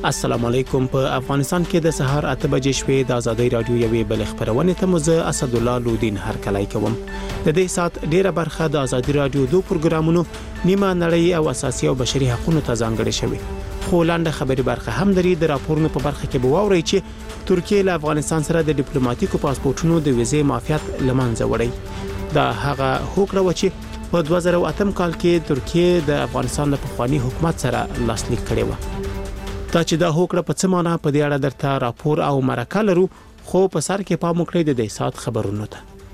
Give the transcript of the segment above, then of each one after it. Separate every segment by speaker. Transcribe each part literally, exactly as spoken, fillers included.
Speaker 1: السلام علیکم. په افغانستان کې د سهار اته بجې شوې د ازادي رادیو یوې بل خبرونه ته مزه اسد الله لودین هر کلای کوم. د دې سات ډیره برخه د ازادي رادیو دوه پروګرامونو نیمه نړۍ او اساسي او بشري حقوقو ته ځانګړې شوې. خو لاندې خبري برخه هم لري. د راپورونو په برخه کې به واوري چې ترکیه له افغانستان سره د ډیپلوماټیکو پاسپورتونو د ویزې معافیت لمنځه وړي. دا هغه هوکړه و چې په دوه زره اته کال کې ترکیه د افغانستان د پخوانی حکومت سره لاسلیک کړی و. دا چې دا هوکړه په څه معنی په دې اړه درته راپور او مرکه لرو، خو په سر کې پام وکړئ د دې سات خبرونو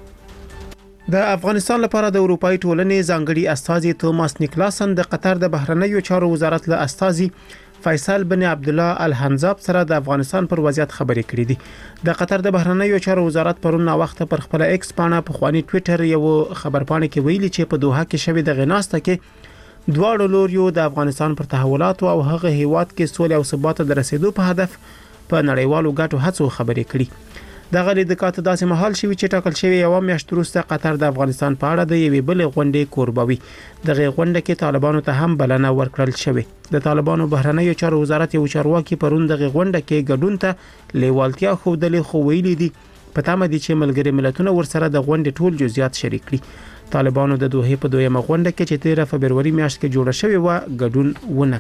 Speaker 1: ته. د افغانستان لپاره د اروپאי ټولنې ځانګړي استازي توماس نیکلاسن د قطر د بهرنیو چارو وزارت له استازي فیصل بن عبد الله الحنزاب سره د افغانستان پر وضعیت خبرې کړې دي. د قطر د بهرنیو چارو وزارت پرون وخت پر خپل ایکس پاڼه په خواني ټوئیټر یو خبرپاڼه کې ویلي چې په دوحه کې شوې د غناسته کې دواړو لوریو د افغانستان پر تحولات او هغه هیواد کې سولې او ثبات د رسیدو په هدف په نړیوالو ګټو هڅو خبرې کړي. د غلي د کاته داسې محل شوی چې ټاکل شوی یو میاشت وروسته قطر د افغانستان په اړه د یوې بل غونډې کوربوي. دغه غونډه کې طالبانو ته هم بلنه ورکړل شوې. د طالبانو بهرنیو چارو وزارت یو چارواکي پرون دغه غونډه کې ګډون ته لیوالتیا خوده خو ویلي دي په تمه دي چې ملګری ملتونه ورسره د غونډې ټول جزئیات شریک کړي. طالبانو د دوه په دویمه غونډه کې چې تیره فبرवरी میاشت کې جوړه شوې و ګډون ونه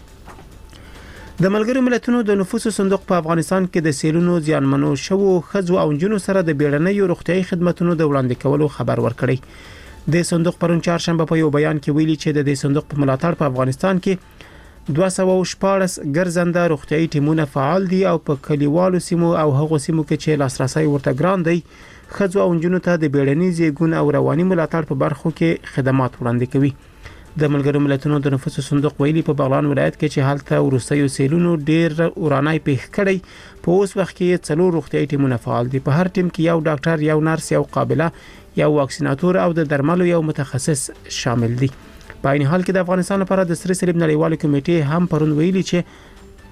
Speaker 1: کړ. د ملګری ملتونو د نفوسو صندوق په افغانستان کې د سیلونو زیانمنو شوو خزو او جنونو سره د بیړنیو روغتيایي خدماتو د وړاندې کولو خبر ورکړی. د صندوق پرون چهارشنبه په یو بیان کې ویلي چې د دې صندوق په ملاتړ په افغانستان کې دوه سوه شپاړس ګرځنده روغتيایي ټیمونه فعال دي او په کلیوالو سیمو او هغو سیمو کې چې لاسرسي ورته ګران دی خزو او جنونو ته د بیړني زیګون او رواني ملاتړ په برخو کې خدمات وړاندې کوي. د ملګرو ملتونو د نفوسو صندوق ویلي په بغلان ولایت کې چې حالت ورستیو سیلونو ډیر اورانای پیښ کړي. په اوس وخت کې څلور روغتيایي ټیمونه فعال دي. په هر ټیم کې یو ډاکټر، یو نرس، یو قابله، یو واکسیناتور او د درملو یو متخصص شامل دي. په عین حال کې د افغانستان لپاره د سری صلیب نړیوال کمیټې هم پرون ویلي چې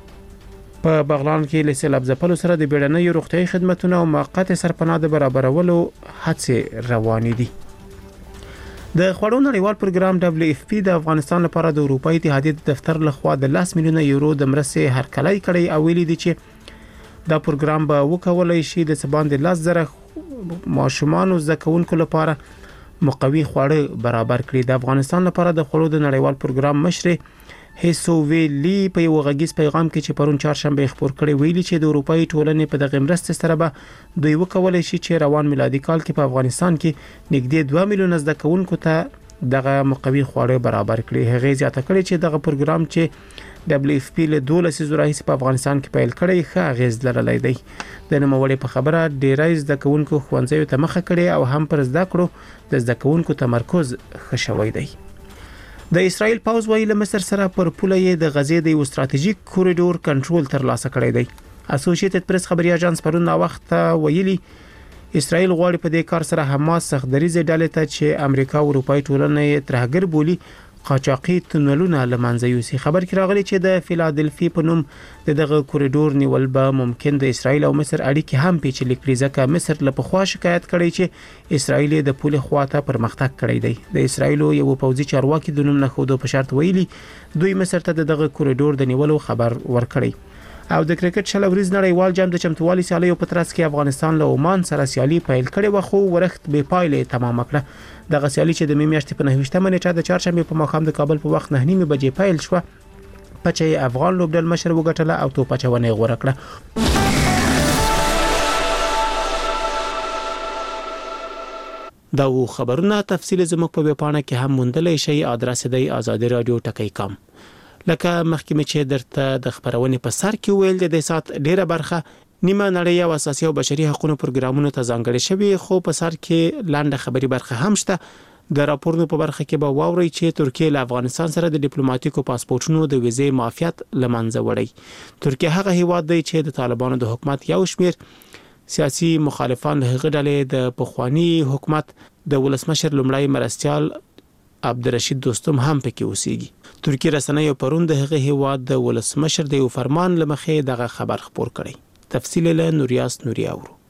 Speaker 1: په بغلان کې له سیلاب ځپلو سره د بیړنیو روغتيایي خدماتو او موقت سرپناه د برابرولو هڅې روانې دي. د خوړو نړیوال پروګرام دبليو اف پی د افغانستان لپاره د اروپאי اتحادیې دفتر لخوا د لس میلیونه یورو د مرستې هرکلی کړی او ویلي دي چې دا پروګرام به وکولای شي د سباند لس زره ماشومان زده کوونکو لپاره مقوي خواړه برابر کړي. د افغانستان لپاره د خوړو د نړیوال پروګرام مشر هیسو ویلی په یو غږیز پیغام کې چې پرون چهارشنبه خبر کړی ویلي چې د اروپאי ټولنې په دغه مرستې سره به دوی وکولای شي چې روان میلادي کال کې په افغانستان کې نږدې دوه میلیونه زده کوونکو ته دغه مقوي خواړه برابر کړي. هغه زیاته کړي چې دغه پروګرام چې دبليو اف پی له دولس زره راهیسې په افغانستان کې پیل کړی ښه اغیز لرلی دی. د نوموړي په خبره ډیری زده کوونکو ښوونځیو ته مخه کړي او هم پر زده کړو د زده کوونکو تمرکز ښه شوی دی. د اسرائیل پوز وايي له مصر سره پر پوله یې د غزې د یو ستراتیژیک کوریډور کنټرول ترلاسه کړی دی. اسوسییټډ پریس خبري اژانس پرون وخت ویلي اسرائیل غواړي په دې کار سره حماس سختدریزه ډلې ته چې امریکا او اروپאי ټولنه ترهګر بولی قاچاقي تونلونه لمنځه یوسي. خبر کې راغلی چې د فیلادلفي په نوم دغه کوریډور نیول به ممکن د اسرائیل او مصر اړیکې هم پیچلې کړي ځکه مصر له پخوا شکایت کړي چې اسرائیل د پولې خواته پرمختګ کړی دی. د اسرائیل یو پوځي چارواکي د نوم نه خودو په شرط ویلي دوی مصر ته دغه کوریډور د نیولو خبر ورکړي. او د کرکټ شل ورځ نړیوال جام د چمتووالي سیالیو په ترڅ کې افغانستان له عمان سره سیالي پیل کړې و خو ورښت به پایلې تمام کړه. دغه سیالي چې د می میاشتې په نهه نیټه د چهارشنبه په ماښام د کابل په وخت نه نیمه بجې پیل شو. پچې افغان لوبډل مشر وګټله او تو پچونه غوړه کړه. دا و خبرونه تفصیل زموږ په ویبپاڼه کې هم موندلای شئ. ادرس دی آزادی رادیو ټکی کام. لکه مخکې چې درته د خبرونې په سر کې ویل د دې سات ډیره برخه نیمه نړۍ او اساسي او بشري حقوقو پروګرامونو ته ځانګړې شوی، خو په سر کې لاندې خبري برخه هم شته. د راپورونو په برخه کې به واوري چې ترکیه له افغانستان سره د ډیپلوماټیکو پاسپورتونو د ویزې معافیت لمنځه وړي. ترکیه هغه هیواد دی چې د طالبانو د حکومت یو شمیر سیاسي مخالفان له هغه ډلې د پخوانی حکومت د ولسمشر لومړی مرستيال عبدالرشید دوستم هم پکې اوسېږي. ترکیه رسنیو پرون د هغه هیواد د ولسمشر د یو فرمان لمخې دغه خبر خبر کړی. تفصیل له نوریاس نوري اورو.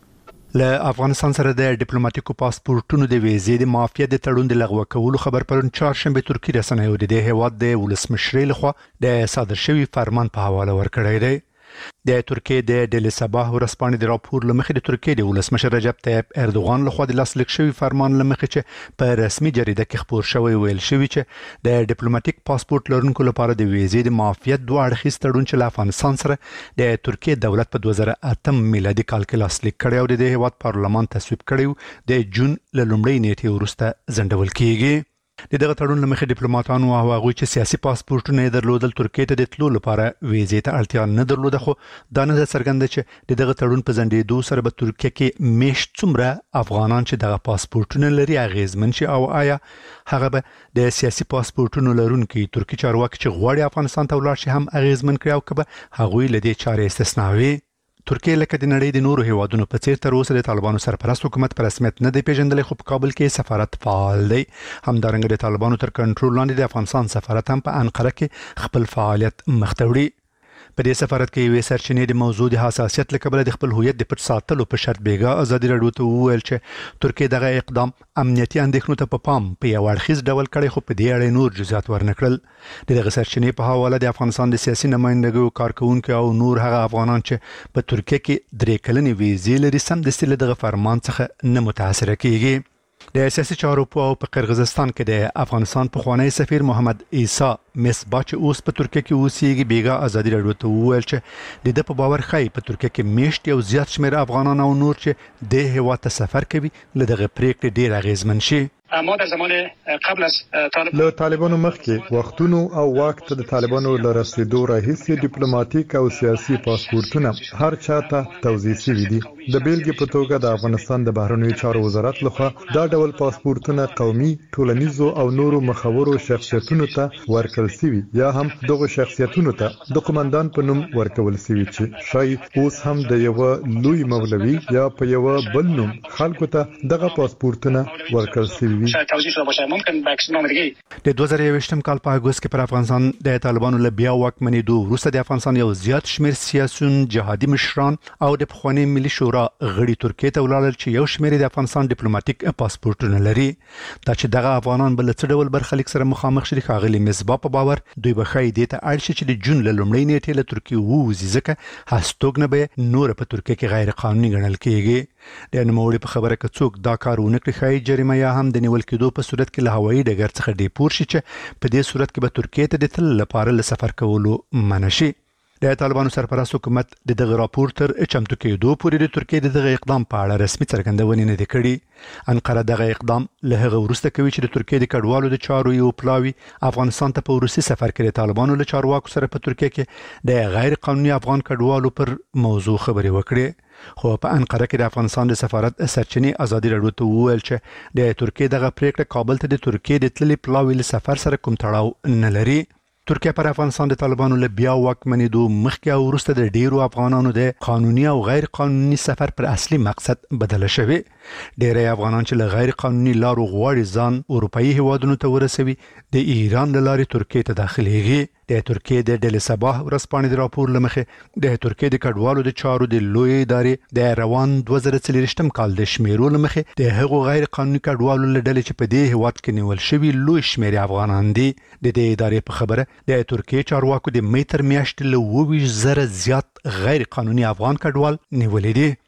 Speaker 2: له افغانستان سره د ډیپلوماټیکو پاسپورتونو د ویزې د معافیت د تړون د لغوه کولو خبر پرون چهارشنبه ترکی رسنیو د هیواد د ولسمشر لخوا د صادر شوی فرمان په حواله ورکړی دی. د ترکیه د ډیلی صباح ورځپاڼې د راپور لمخې د ترکیه د ولسمشر رجب طیب اردوغان لخوا د لاسلیک شوی فرمان لمخې چې په رسمي جریده کې خپور شوی ویل شوی چې د ډیپلوماټیک پاسپورت لرونکو لپاره د ویزې د معافیت دوه اړخیز تړون چې له افغانستان سره د ترکیه دولت په دوه زره اتم میلادي کال کې لاسلیک کړی او د هیواد پارلمان تصویب کړی د جون له لومړۍ نیټې وروسته ځنډول کیږي. د دغه تړون لمخې ډیپلوماټانو او هغوی چې سیاسي پاسپورتونه یې درلودل ترکیه ته د تلو لپاره ویزې ته اړتیا نه درلوده، خو دا نه ده څرګنده چې د دغه تړون په ځنډېدو سره به ترکیه کې میشت څومره افغانان چې دغه پاسپورتونه لري اغیزمن شي او آیا هغه به د سیاسي پاسپورتونو لرونکي ترکي چارواکي چې غواړي افغانستان ته ولاړ شي هم اغیزمن کړي او که به هغوی له دې چارې استثنا وي. ترکیه لکه د نړۍ د نورو هیوادونو په څیر تر اوسه د طالبانو سرپرست حکومت په رسمیت نه دی پیژندلی، خو په کابل کې سفارت فعال دی. همدارنګه د طالبانو تر کنټرول لاندې د افغانستان سفارت هم په انقره کې خپل فعالیت مخته وړي. په دې سفارت کې یوې سرچینې د موضوع د حساسیت له کبله د خپل هویت د پټ ساتلو په شرط بیګا ازادي راډیو ته وویل چې ترکیه دغه اقدام امنیتي اندېښنو ته په پام په یو اړخیز ډول کړی، خو په دې اړه نور جزئیات ورنکړل. د دغه سرچینې په حواله د افغانستان د سیاسي نمائندګیو کارکونکو او نور هغه افغانان چې په ترکیه کې درې کلنې ویزې لري سمدستي له دغه فرمان څخه نه متاثره کیږي. د سیاسي چارو په په قرغیزستان کې د افغانستان پخوانی سفیر محمد عیسی مصباح چې اوس په ترکیه کې اوسېږي بیګا ازادي راډیو ته وویل چې د ده په باور ښایي په ترکیه کې میشت یو زیات شمېر افغانان او نور چې د هیواد ته سفر کوي له دغه پریکړې ډېر اغیزمن شي.
Speaker 3: ما در زمان قبل از طالب
Speaker 4: له طالبانو مخکې وختونو او واک ته د طالبانو له رسیدو راهیسې ډیپلوماټیک او سیاسي پاسپورتونه هر چاته توزیع شوي دي. د بیلګې په توګه د افغانستان د بهرنیو چارو وزارت لخوا دا ډول پاسپورتونه قومي، ټولنیزو او نورو مخورو شخصیتونو ته ورکړل شوي یا هم دغه شخصیتونو ته د قومندان په نوم ورکول شوي چې شاید اوس هم د یو لوی مولوي یا په یو بل نوم خلکو ته دغه پاسپورتونه ورکړل شوي.
Speaker 3: توضیح شده باشه ممکن به عکس نام دیگه
Speaker 2: د دوه زره یوویشتم کال په اګوست کې پر افغانستان د طالبانو له بیا واکمنېدو وروسته د افغانستان یو زیات شمېر سیاسیون، جهادي مشران او د پخواني ملي شورا غړي ترکیه ته ولاړل چې یو شمېر د افغانستان ډیپلوماټیک پاسپورتونه لري. دا چې دغه افغانان بل څه ډول برخلیک سره مخامخ شي ښاغلي مصباح په باور دوی به ښایي دې ته اړ شي چې د جون له لومړۍ نیټې له ترکیې ووځي، ځکه هستوګنه به نور په ترکیه کې غیر قانوني ګڼل کېږي. د نوموړي په خبره که څوک دا کار ونه کړي ښایي جریمه یا هم د نیول کېدو په صورت کې له هوایي ډګر څخه ډیپور شي چې په دې صورت کې به ترکیې ته د تللو لپاره له سفر کولو منع شي. د طالبانو سرپرست حکومت د دغه راپور تر چمتو کېدو پورې د ترکیې د دغه اقدام په اړه رسمي څرګندونې نه دي کړي. انقره دغه اقدام له هغه وروسته کوي چې د ترکیې د کډوالو د چارو یو پلاوي افغانستان ته په وروستي سفر کې د طالبانو له چارواکو سره په ترکیه کې د غیر قانوني افغان کډوالو پر موضوع خبرې وکړي. خو په انقره کې د افغانستان د سفارت سرچینې ازادي راډیو ته وویل چې د ترکیې دغه پریکړه کابل ته د ترکیې د تللي پلاوي له سفر سره کوم تړاو نه لري. ترکیه پر افغانستان د طالبانو له بیا واکمنېدو مخکې او وروسته د ډیرو افغانانو د قانوني او غیر قانوني سفر پر اصلي مقصد بدله شوی. ډیری افغانان چې له غیر قانوني لارو غواړي ځان اروپאי هیوادونو ته ورسوي د ایران له لارې ترکیې ته داخليږي. د ترکیې د ډیلی صباح ورځپاڼې د راپور لمخې د ترکیې د کډوالو د چارو د لوی ادارې د روان دوه زره څلوېښتم کال د شمیرو لمخې د هغو غیر قانوني کډوالو له ډلې چې په دې هیواد کې نیول شوي لوی شمېر افغانان دي. د دې ادارې په خبره د ترکیې چارواکو د مې تر میاشتې له اووه ویشت زره زیات غیر قانوني افغان کډوال نیولې دي.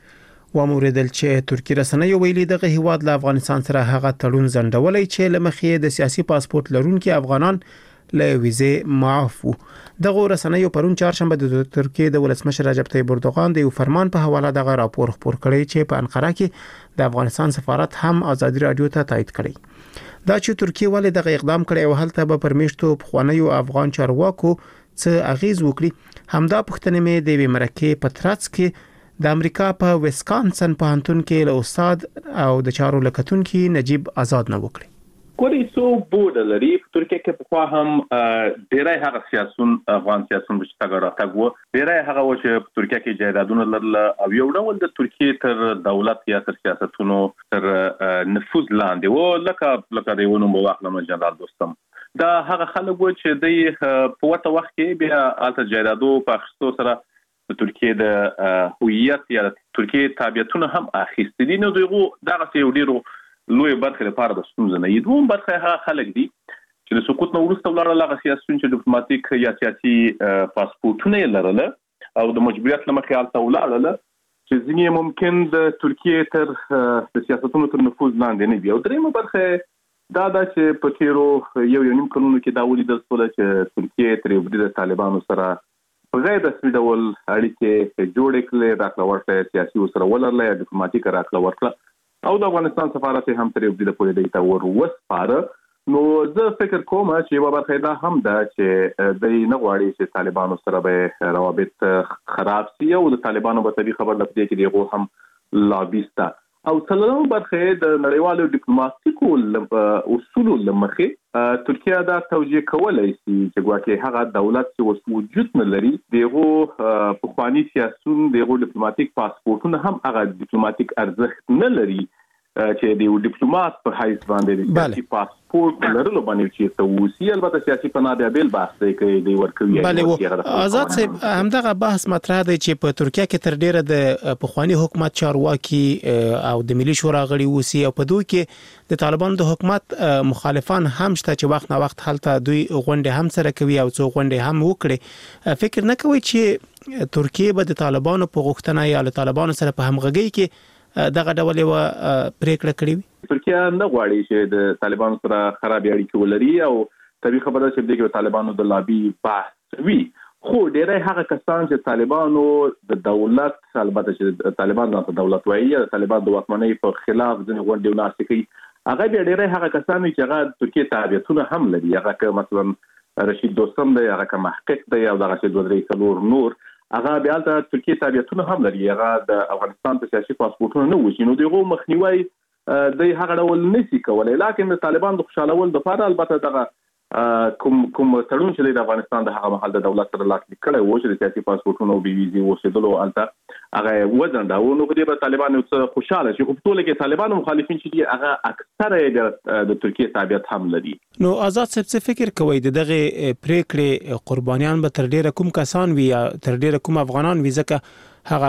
Speaker 1: وموریدل چې ترکی رسنیو ویلي دغه هیواد له افغانستان سره هغه تړون ځنډولای چې لمخې د سیاسي پاسپورت لرونکي افغانان له ویزې معاف وو. دغه رسنیو پرون چهارشنبه د ترکیې د ولسمشر رجب طیب اردوغان د یو فرمان په حواله دغه راپور خپور کړی چې په انقره کې د افغانستان سفارت هم ازادي راډیو ته تایید کړی. دا چې ترکیه ولې دغه اقدام کړی او هلته به پرمیشتو پخوانیو افغان چارواکو څه اغیز وکړي، همدا پوښتنه مې د وی مرکه په ترڅ کې د امریکا په ویسکانسن پوهنتون کې له استاد او د چارو لکتونکو نجیب آزاد نه وکړي.
Speaker 5: کولی سو بوده لري په ترکیه کې په خوا هم ډیرای هغه سیاسون افغان سیاسون چې څنګه راټګو ډیرای هغه و چې په ترکیه کې جایدادونه لرل او یو ډول د ترکیه تر دولت یا تر سیاستونو تر نفوذ لاندې و لکه لکه د ونو مواخله جنرال دوستم دا هغه خلک و چې د په وخت وخت کې بیا الته جایدادو په اخستو سره د ترکیه د هویت یا ترکیه تابعیتونه هم اخیستي دي. نو دغه دغه یو ډیرو لوی برخه لپاره د ستونزې نه یي. دوم برخه هغه خلک دي چې د سقوط نه وروسته ولاړ لغه سیاسيون چې ډیپلوماټیک یا سیاسي پاسپورتونه لرله او د مجبوریت لمخې حالت ولاړله چې ځینې ممکن د ترکیه تر د سیاستونو تر نفوذ لاندې نه وي. او دریمه برخه دا ده چې په تیرو یو یو نیم کلونو کې دا ولیدل شول چې ترکیه تر یو د طالبانو سره په غیر رسمي ډول اړیکې جوړې کړې، راکړه ورکړه سیاسي وسره ولرله یا ډیپلوماټیک راکړه ورکړه او د افغانستان سفارت هم تر یو د پولیسو ته ور وسپاره. نو زه فکر کوم چې یو برخه دا هم ده چې د نه غواړي چې طالبانو سره به روابط خراب شي او د طالبانو په تبي خبر لپاره کې دیغه هم لابیستا او څلورم برخه د نړیوالو ډیپلوماټیکو اصول لمخې ترکیه دا توجیه کولای شي چې ګواکې هغه دولت چې وجود نه لري دغه په خواني سیاسيون دغه ډیپلوماټیک پاسپورتونه هم هغه ډیپلوماټیک ارزښت نه لري چې د یو ډیپلوماټ په حیث باندې د سیاسي پاسپورت لرلو باندې چې ته وسی البته سیاسي پناه بل بحث دی کوي دی ورکوي.
Speaker 1: بله آزاد صاحب همدغه بحث مطرح دی چې په ترکیه کې تر ډیره د پخوانی حکومت چارواکي او د ملي شورا غړي وسی او په دوی کې د طالبانو د حکومت مخالفان هم شته چې وخت نه وخت هلته دوی غونډه هم سره کوي او څو غونډه هم وکړي. فکر نه کوي چې ترکیه به د طالبانو په غوښتنه یا له طالبانو سره په همغږي کې دغه ډول یو پریکړه کړې وي؟
Speaker 5: ترکیه نه غواړي چې د طالبانو سره خراب اړیکې ولري او طبيعي خبره چې دغه طالبانو د لابي بحث وي. خو ډېری هغه کسان چې طالبانو د دولت البته چې طالبان د دولت وایي د طالبان د واکمنۍ په خلاف ځنې غونډې وناسي کوي هغه ډېری هغه کسان چې هغه ترکیه تابعیتونه هم لري. هغه که مثلا رشید دوستم دی، هغه که محقق دی او دغه چې دوه درې څلور نور هغه بیا د ترکیه تابعیتونه هم لري. هغه د افغانستان په سیاسي پاسپورتونو نه وشي. نو دغه مخنیوي د هغه ډول نشي کولای. لکه د طالبان د خوشالول د لپاره البته دغه کوم کوم تړون چې د افغانستان د هغه محل د دولت سره لاسلیک کړي و چې د سیاسي پاسپورتونو بي ویزي وسیدلو انته هغه وزن دا و. نو په دې په طالبان یو خوشاله شي. خو په ټول کې طالبان مخالفین چې هغه اکثره د ترکیه تابعیت هم لري.
Speaker 1: نو آزاد صاحب څه فکر کوي د دغه پریکړې قربانیان به تر ډیره کوم کسان وي یا تر ډیره کوم افغانان وي؟ ځکه هغه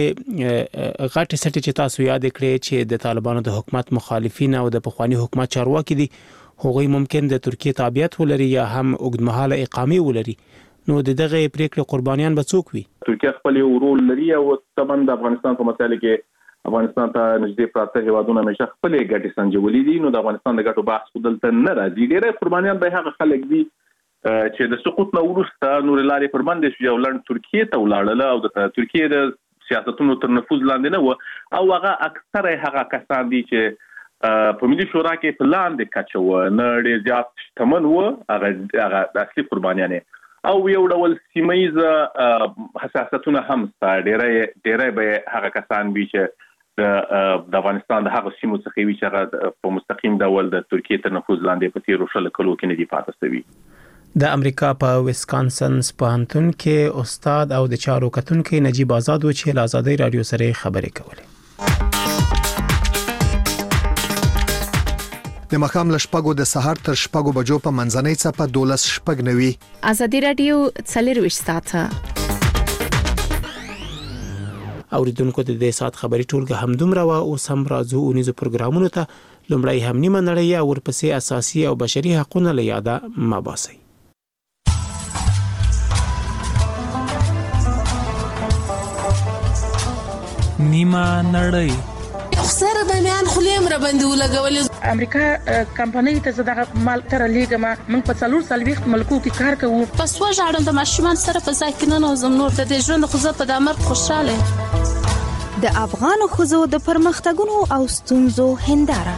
Speaker 1: کومې غټه سټي چې تاسو یاد کړئ چې د طالبانو د حکومت مخالفین او د پخوانی حکومت چارواکي دي هغوی ممکن د ترکیه تابعیت ولري یا هم اوږدمهاله اقامه ولري. نو د دغه پریکړې قربانیان به څوک وي؟
Speaker 5: ترکیه خپل یو رول لري او طبعا د افغانستان په مسایلو کې افغانستان ته نږدې پراته هیوادونه همیشه خپل ګټې سنجولې دي. نو د افغانستان د ګټو بحث دلته نه راځي. ډېری قربانیان به هغه خلک دي چې د سقوط نه وروسته نور لارې پر باندې شو یو لړ ترکیه ته ولاړل او د ترکیه د سیاستونو تر نفوذ لاندې نه و او هغه اکثره هغه کسان دي چې په ملي شورا کې په لاندې کچو نه ډېر زیات شتمن و هغه هغه اصلي قربانیان او یو ډول سیمایز حساسیتونه هم ډېرې ډېرې به هغه کسان وي چې د افغانستان د هغه سیمو څخه وي چې هغه په مستقیم ډول د ترکیه تر نفوذ لاندې په تیرو شل کلو کې نه دي پاتې شوي.
Speaker 1: د امریکا په ویسکانسن پوهنتون کې استاد او د چارو کتونکو نجیب آزاد و چې له آزادۍ رادیو سره خبرې کولې.
Speaker 6: د مخام لشپګو د سحر تر شپګو بجو په منځنۍ صفه دولس شپګ نوي.
Speaker 7: آزادۍ رادیو څلور ساعته
Speaker 1: اوریدونکو د دې سات خبري ټولګه همدومره وا او سم راځو اونیزو پروګرامونو ته لومړی هم نیمه نړۍ او ورپسې اساسي او بشري حقوقونه لیاده مباسي.
Speaker 8: نیمه نړۍ
Speaker 9: سره د میان خلیم را باندې ولګول.
Speaker 10: امریکا کمپنۍ ته زداغه مال تر لیګما من په څلور سالويخت ملکو کې کار کوو.
Speaker 9: پس وژاړم د ماشومان سره په ځای کې نه نوزم نور د دې ژوند خو زه په دامر خوشاله.
Speaker 7: د افغان خوځو د پرمختګونو او ستونزو هنداره.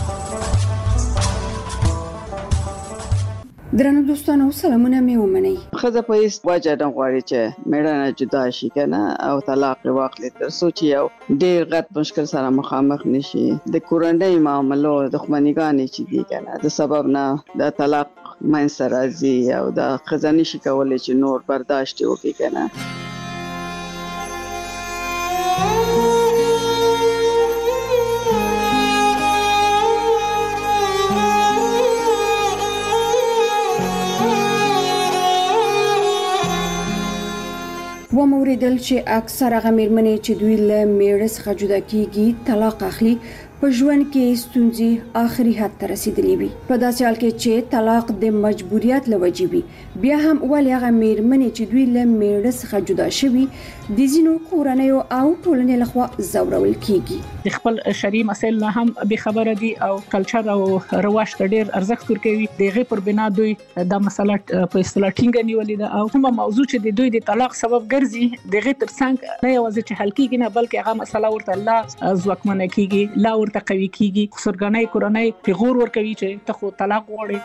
Speaker 11: درنو دوستانو سلامونه مې ومنئ.
Speaker 12: خزه په هیڅ وجه نه غواړي چې میړانه جدا شي کنه او طلاق واخلي تر څو چې یو ډیر غټ مشکل سره مخامخ نشي. د کورنۍ معاملو د خمنګانې چې دي کنه د سبب نه د طلاق من سره زی او د خزانه شي کولای چې نور برداشت وکړي کنه.
Speaker 11: و مورد اوریدل چې اکثره غمیرمنې چې دوی له میړه څخه جدا کیږي طلاق اخلي په ژوند کې ستونزې آخري حد ته رسیدلې وي. په داسې حال کې چې طلاق د مجبوریت له وجې وي، بیا هم ولې هغه میرمنې چې دوی له میړه څخه جدا شوي د ځینو کورنیو او ټولنې لخوا ځورول کیږي.
Speaker 13: د خپل شرعي مسایل نه هم به خبره دي او کلچر او رواج ته ډېر ارزښت ورکوي. دغه پر بنا دوی د مسله په اصطلاح ټینګه نیولې ده او کومه موضوع چې د دوی د طلاق سبب ګرځي دغه ترڅنګ نه یوازې چې حل کیږي نه بلکې هغه مسله ورته لا ځواکمنه کیږي، لا ورته قوي کیږي. خسرګنۍ کورنۍ پیغور ورکوي چې ته خو طلاق غواړې.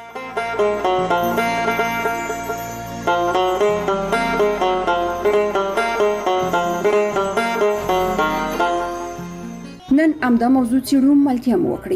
Speaker 11: نن امدا موضوع څیړو ملتیا مو وکړي.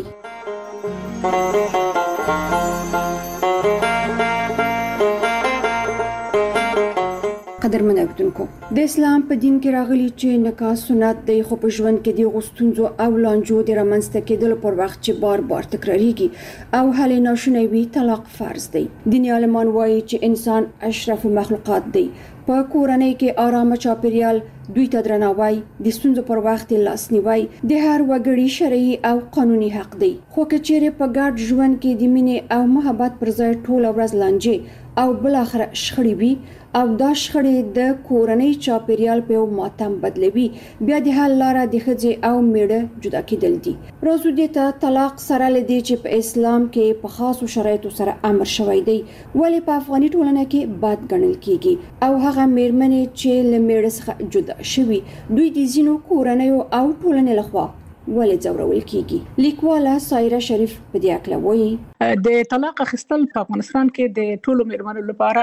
Speaker 11: قدرمن اوریدونکو، د اسلام په دین کې راغلي چې نکاح سنت دی، خو په ژوند کې د غوښتنځو او لانجو د رامنځته کېدلو پر وخت چې بار بار تکراریږي او حل ناشونی وي طلاق فرض دی. دیني عالمان وایي چې انسان اشرف مخلوقات دی. په کورنۍ کې آرامه چاپیریال، دوی ته درناوی، د ستونزو پر وخت لاسنیوی د هر وګړي شرعي او قانوني حق دی. خو که چیرې په ګډ ژوند کې د مینې او محبت پر ځای ټوله ورځ لانجې او بل اخر شخړې وي او دا شخړې د کورنۍ چاپیریال په ماتم بدلوي، بیا د حل لاره د ښځې او میړه جدا کېدل دي. راځو دې ته طلاق سره لدی چې په اسلام کې په خاصو شرایطو سره امر شوی دی، ولې په افغاني ټولنه کې بد ګڼل کیږي او هغه میرمنې چې له میړه څخه جدا شوي دوی د ځینو کورنیو او ټولنې لخوا ولې ځورول کیږي. لیکواله سایره شریف په دې اړه وایي
Speaker 13: د طلاق اخیستل په افغانستان کې د ټولو میرمنو لپاره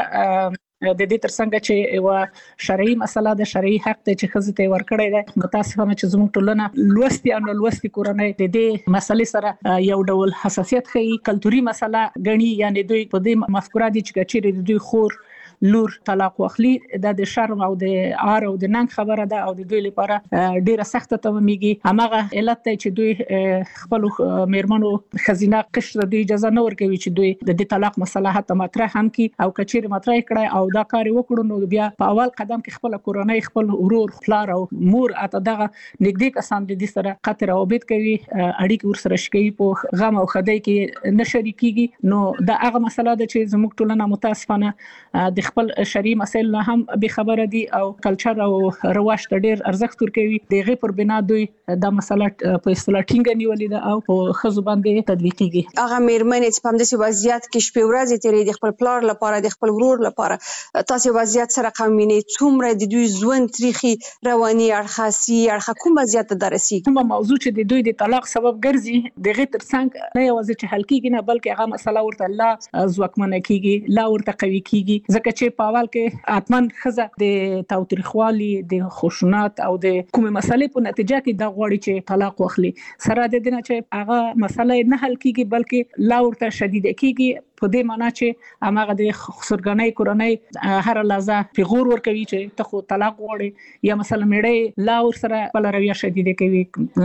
Speaker 13: د دې ترڅنګ چې یو شرعي مسله د شرعي حق ته چې ښځې ته ورکړی دی. متاسفانه چې زموږ ټولنه لوستي او لوستي کورنۍ د دې مسلې سره یو ډول حساسیت ښيي، کلتوري مسله ګڼي، یعنی دوی په دې مفکوره دي چې چیرې د دوی خور لور طلاق واخلي دا د شرم او د عار او د ننګ خبره ده او د دوی لپاره ډیره سخته تمامېږي. همغه علت دی چې دوی خپل میرمنو خزینه قشر دوی اجازه نه ورکوي چې دوی د دې طلاق مسله حتی مطرح هم کی او کچیر مطرح کړي او دا کار وکړو نو بیا په اول قدم کې خپل کورنۍ، خپل ورور، پلار او مور اته دغه نږدې کسان د دې سره قطر او بيد کوي، اړیکې ورسره شکي په غم او خدای کې نه شریکيږي. نو دا هغه مسله ده چې زموږ ټولنه متاسفانه د خپل شرعي مسایل نه هم به خبره دي او کلچر او رواج ته ډیر ارزښت ورکوي. دغه پر بنا دوی د مسله په اصطلاح ټینګه نیولې ده او په خزو باندې تطبیقيږي.
Speaker 14: هغه میرمنې چې په همدې وضعیت کې شپې ورځې تیرې د خپل پلار لپاره، د خپل ورور لپاره، تاسو وضعیت سره قومینه څومره د دوی ژوند تاریخي رواني اړخاسي اړخ کوم وضعیت درسي
Speaker 13: کومه موضوع چې د دوی د طلاق سبب ګرځي دغه ترڅنګ نه یوازې چې حل کیږي نه بلکې هغه مسله ورته لا ځواکمنه کیږي، لا ورته قوي کیږي. ځکه چې په اول کې اتمن خزه د تاوتریخوالي، د خشونت او د کومه مسلې په نتیجه کې د غوړي چې طلاق واخلي سره د دې نه چې هغه مسله نه حل کیږي بلکې لا ورته شدید کیږي. په دې معنی چې هغه د خسرګنۍ کورنۍ هر لحظه پیغور ورکوي چې ته خو طلاق غواړې یا مثلا میړه لا ور سره بل رویه شدید کوي.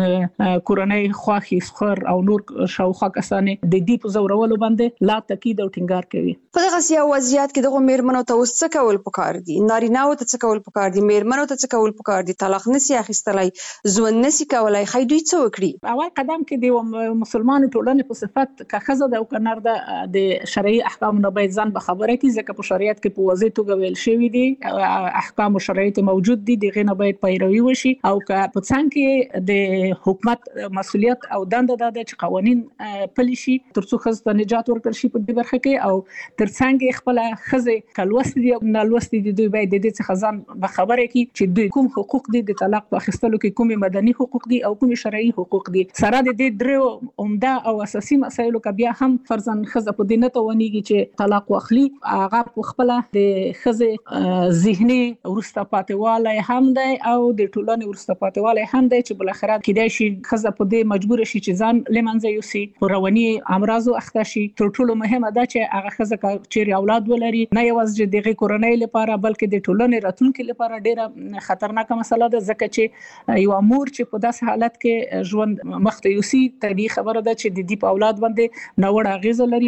Speaker 13: کورنۍ خواخي سخر او نور شاوخوا کسانه د دې په زورولو باندې لا تاکید او ټینګار کوي.
Speaker 14: په دغه سیاسي وضعیت کې دغه میرمنو ته اوس څه کول پکار دي؟ نارینه او ته څه کول پکار دي؟ میرمنو ته څه کول پکار دي؟ طلاق نسی اخیستلای، ژوند نسی کولای، خای دوی څه وکړي؟
Speaker 13: اول قدم کې د مسلمان ټولنې په صفت که خزه د او کنار د شرعي احکام نه باید ځان به خبره کی، ځکه په شریعت کې په واضح توګه ویل شوی دي احکام او شرایط موجود دي، دغه نه باید پیروي وشي او که په څنګه کې د حکومت مسؤلیت او دنده ده چې قوانين پلي شي ترڅو خزه ته نجات ورکړي شي په دې برخه کې او تر څنګه خپل خزه کلوست دي او نلوست دي دوی باید د دې څخه ځان به خبره کی چې دوی کوم حقوق دي د طلاق په اخیستلو کې، کوم مدني حقوق دي او کوم شرعي حقوق دي. سره د دې درو عمده او اساسي مسایلو کې بیا هم فرضاً خزه په دې نه توانيږي چې طلاق واخلي، هغه په خپل د خزه ذهني ورسته پاتېواله هم دی او د ټولنې ورسته پاتېواله هم دی چې بل اخر کې د شي خزه په دې مجبور شي چې ځان لمنځه یوسي، رواني امراض او اخته شي. تر ټولو مهمه ده چې هغه خزه چې اولاد ولري نه یوازې د کورنۍ لپاره بلکې د ټولنې راتلونکي لپاره ډیره خطرناکه مسله ده، ځکه چې یو امور چې په داسې حالت کې ژوند مخته یوسي طبيعي خبره ده چې د دې په اولاد باندې نوړ اغیز لري، هم په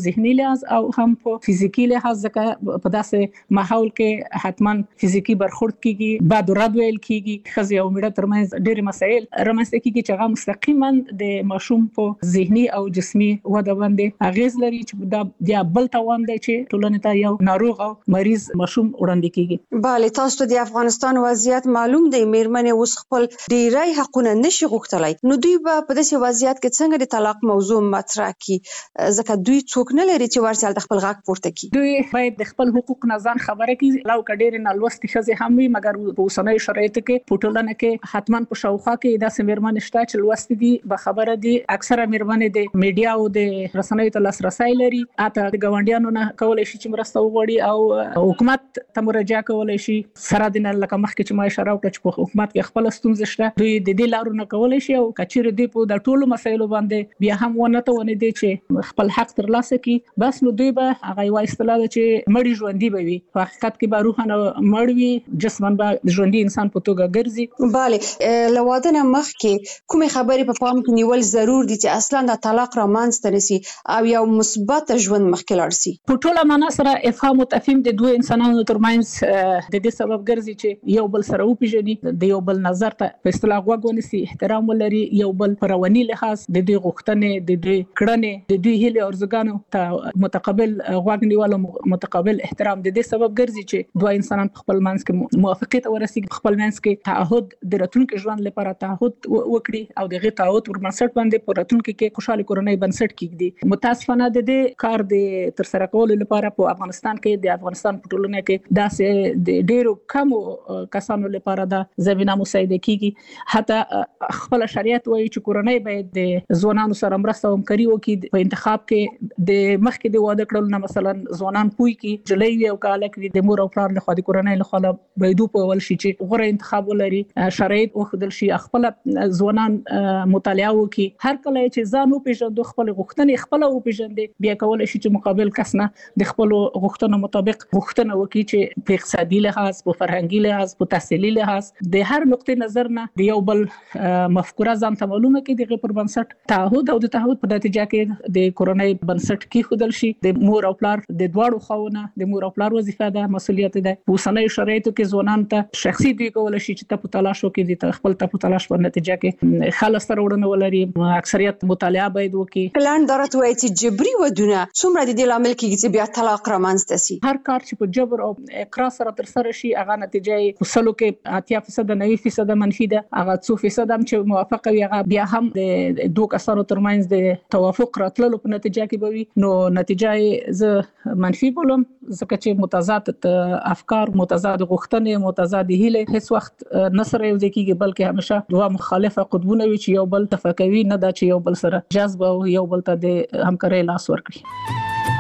Speaker 13: ذهني لحاظ او هم په فزیکی لحاظ، ځکه په داسې ماحول کې حتمان فزیکی برخورد کیږي، باد رد ویل کیږي، خزي او میړه ترمنځ ډېر مسایل رامنځته کیږي چې هغه مستقیما د ماشوم په ذهني او جسمي وده باندې اغیز لري، چې دا بیا بل توان دی چې ټولنې ته یو ناروغ او مریض ماشوم وړاندې کیږي.
Speaker 14: بله، تاسو ته د افغانستان وضعیت معلوم دی، میرمنې اوس خپل ډیری حقونه نشي غوښتلای، نو دوی به په داسې وضعیت کې څنګه د طلاق موضوع مطرح کړي، ځکه دوی څوک نه لري چې ورسره د خپل غږ پورته کړي.
Speaker 13: دوی باید د خپل حقوق نه ځان خبره کړي، لو کډیر نه لوستي ښځې هم وي، مګر په اوسنۍ شرایطو کې په ټولنه کې حتمان په شاوخوا کې داسې میرمنې شته چې لوستي دي، به خبره دي. اکثره میرمنې د میډیا او د رسنیو ته لاسرسی لري، اته د ګاونډیانو نه کولای شي چې مرسته وغواړي او حکومت ته مراجعه کولای شي. سره د نه لکه مخکې چې ما اشاره وکړه چې په حکومت کې خپل ستونزې شته، دوی د دې لارو نه کولای شي او کچېره دی په د ټولو مسایلو باندې بیا هم ونه ته ونه دي چې خپل حق ترلاسه کړي، بس نو دوی به هغه یو اصطلاح ده چې مړی ژوندۍ به وي، په حقیقت کې به روحانه مړ وي، جسمن به ژوندۍ انسان په توګه ګرځي.
Speaker 14: بله، له واده نه مخکې کومې خبرې په پام کې نیول ضرور دي چې اصلا د طلاق رامنځته نشي او یو مثبت ژوند مخکې لاړ شي؟
Speaker 13: په ټوله معنا سره افهام او تفهیم د دوه انسانانو ترمنځ د دې سبب ګرځي چې یو بل سره وپیژني، د یو بل نظر ته په اصطلاح غوږ ونیسي، احترام ولري، یو بل په رواني لحاظ د دوی غوښتنې، د دوی کړنې، د دوی هیلې او ارزوګانو ته متقابل غوږ نیول او متقابل احترام د دې سبب ګرځي چې دوه انسانان په خپل منځ کې موافقه ته ورسیږي، خپل منځ کې تعهد د راتلونکي ژوند لپاره تعهد وکړي او دغه تعهد پر بنسټ باندې په راتلونکي کې خوشاله کورنۍ بنسټ کیږي. متاسفانه د دې کار د تر سره کولو لپاره په افغانستان کې د افغانستان په ټولنه کې داسې د ډیرو کمو کسانو لپاره د زمينه مساعده کیږي. حتی خپل شریعت وایي چې کورنۍ باید د ځوانانو سره مرسته او همکاري وکړي په انتخاب کې، د مخکې د واده کړلو نه مثلا ځوانان پوي کې جلۍ وي او کالک وي، د مور او پلار له خوا د کورنۍ له خوا باید په ول شي چې غوړه انتخاب ولري، شرایط وخدل شي، خپل ځوانان مطالعه وکړي، هر کله چې ځان وپیژندو، خپل غوښتنې خپل وپیژندي، بیا کولای شي چې مقابل کس نه د خپل غوښتنو مطابق غوښتنه وکړي چې په اقتصادي لحاظ، په فرهنګي لحاظ، په تحصیلي لحاظ د هر نقطې نظر نه د یو بل مفکوره ځان ته معلومه کړي، دغه پر بنسټ تعهد او د تعهد په نتیجه کې د کورنۍ بنسټ کې خودل شي. د مور او پلار د دواړو خواونه د مور او پلار وظیفه ده، مسولیت ده. په اوسنۍ شرایطو کې ځوانان ته شخصي دوی کولای شي چې ته په تلاش وکړي، د خپل ته په تلاش په نتیجه کې خلاص سره وړاندې ولري، اکثریت مطالعه باید وکړي.
Speaker 14: پلان درته وایي چې جبري ودونه څومره د دې لامل کېږي چې بیا طلاق رامنځته شي؟
Speaker 13: هر کار چې په جبر او اقرار سره تر سره شي، هغه نتیجه په سلو کې اتیا فیصد نوي فیصد منفي ده، هغه څو فیصد هم چې موافقه وي هغه بیا هم د دوه کسانو ترمنځ د توافق راتللو په نتیجه کې به وي. نو نتیجه یې زه منفي بولم، ځکه چې متضاد افکار، متضاد غوښتنې، متضاد هیلې هیڅ وخت نه سره یو ځای کېږي، بلکې همیشه دوه مخالفه قطبونه وي چې یو بل تفکوي، نه دا چې یو بل سره جذب او یو بل ته د همکارۍ لاس ورکړي.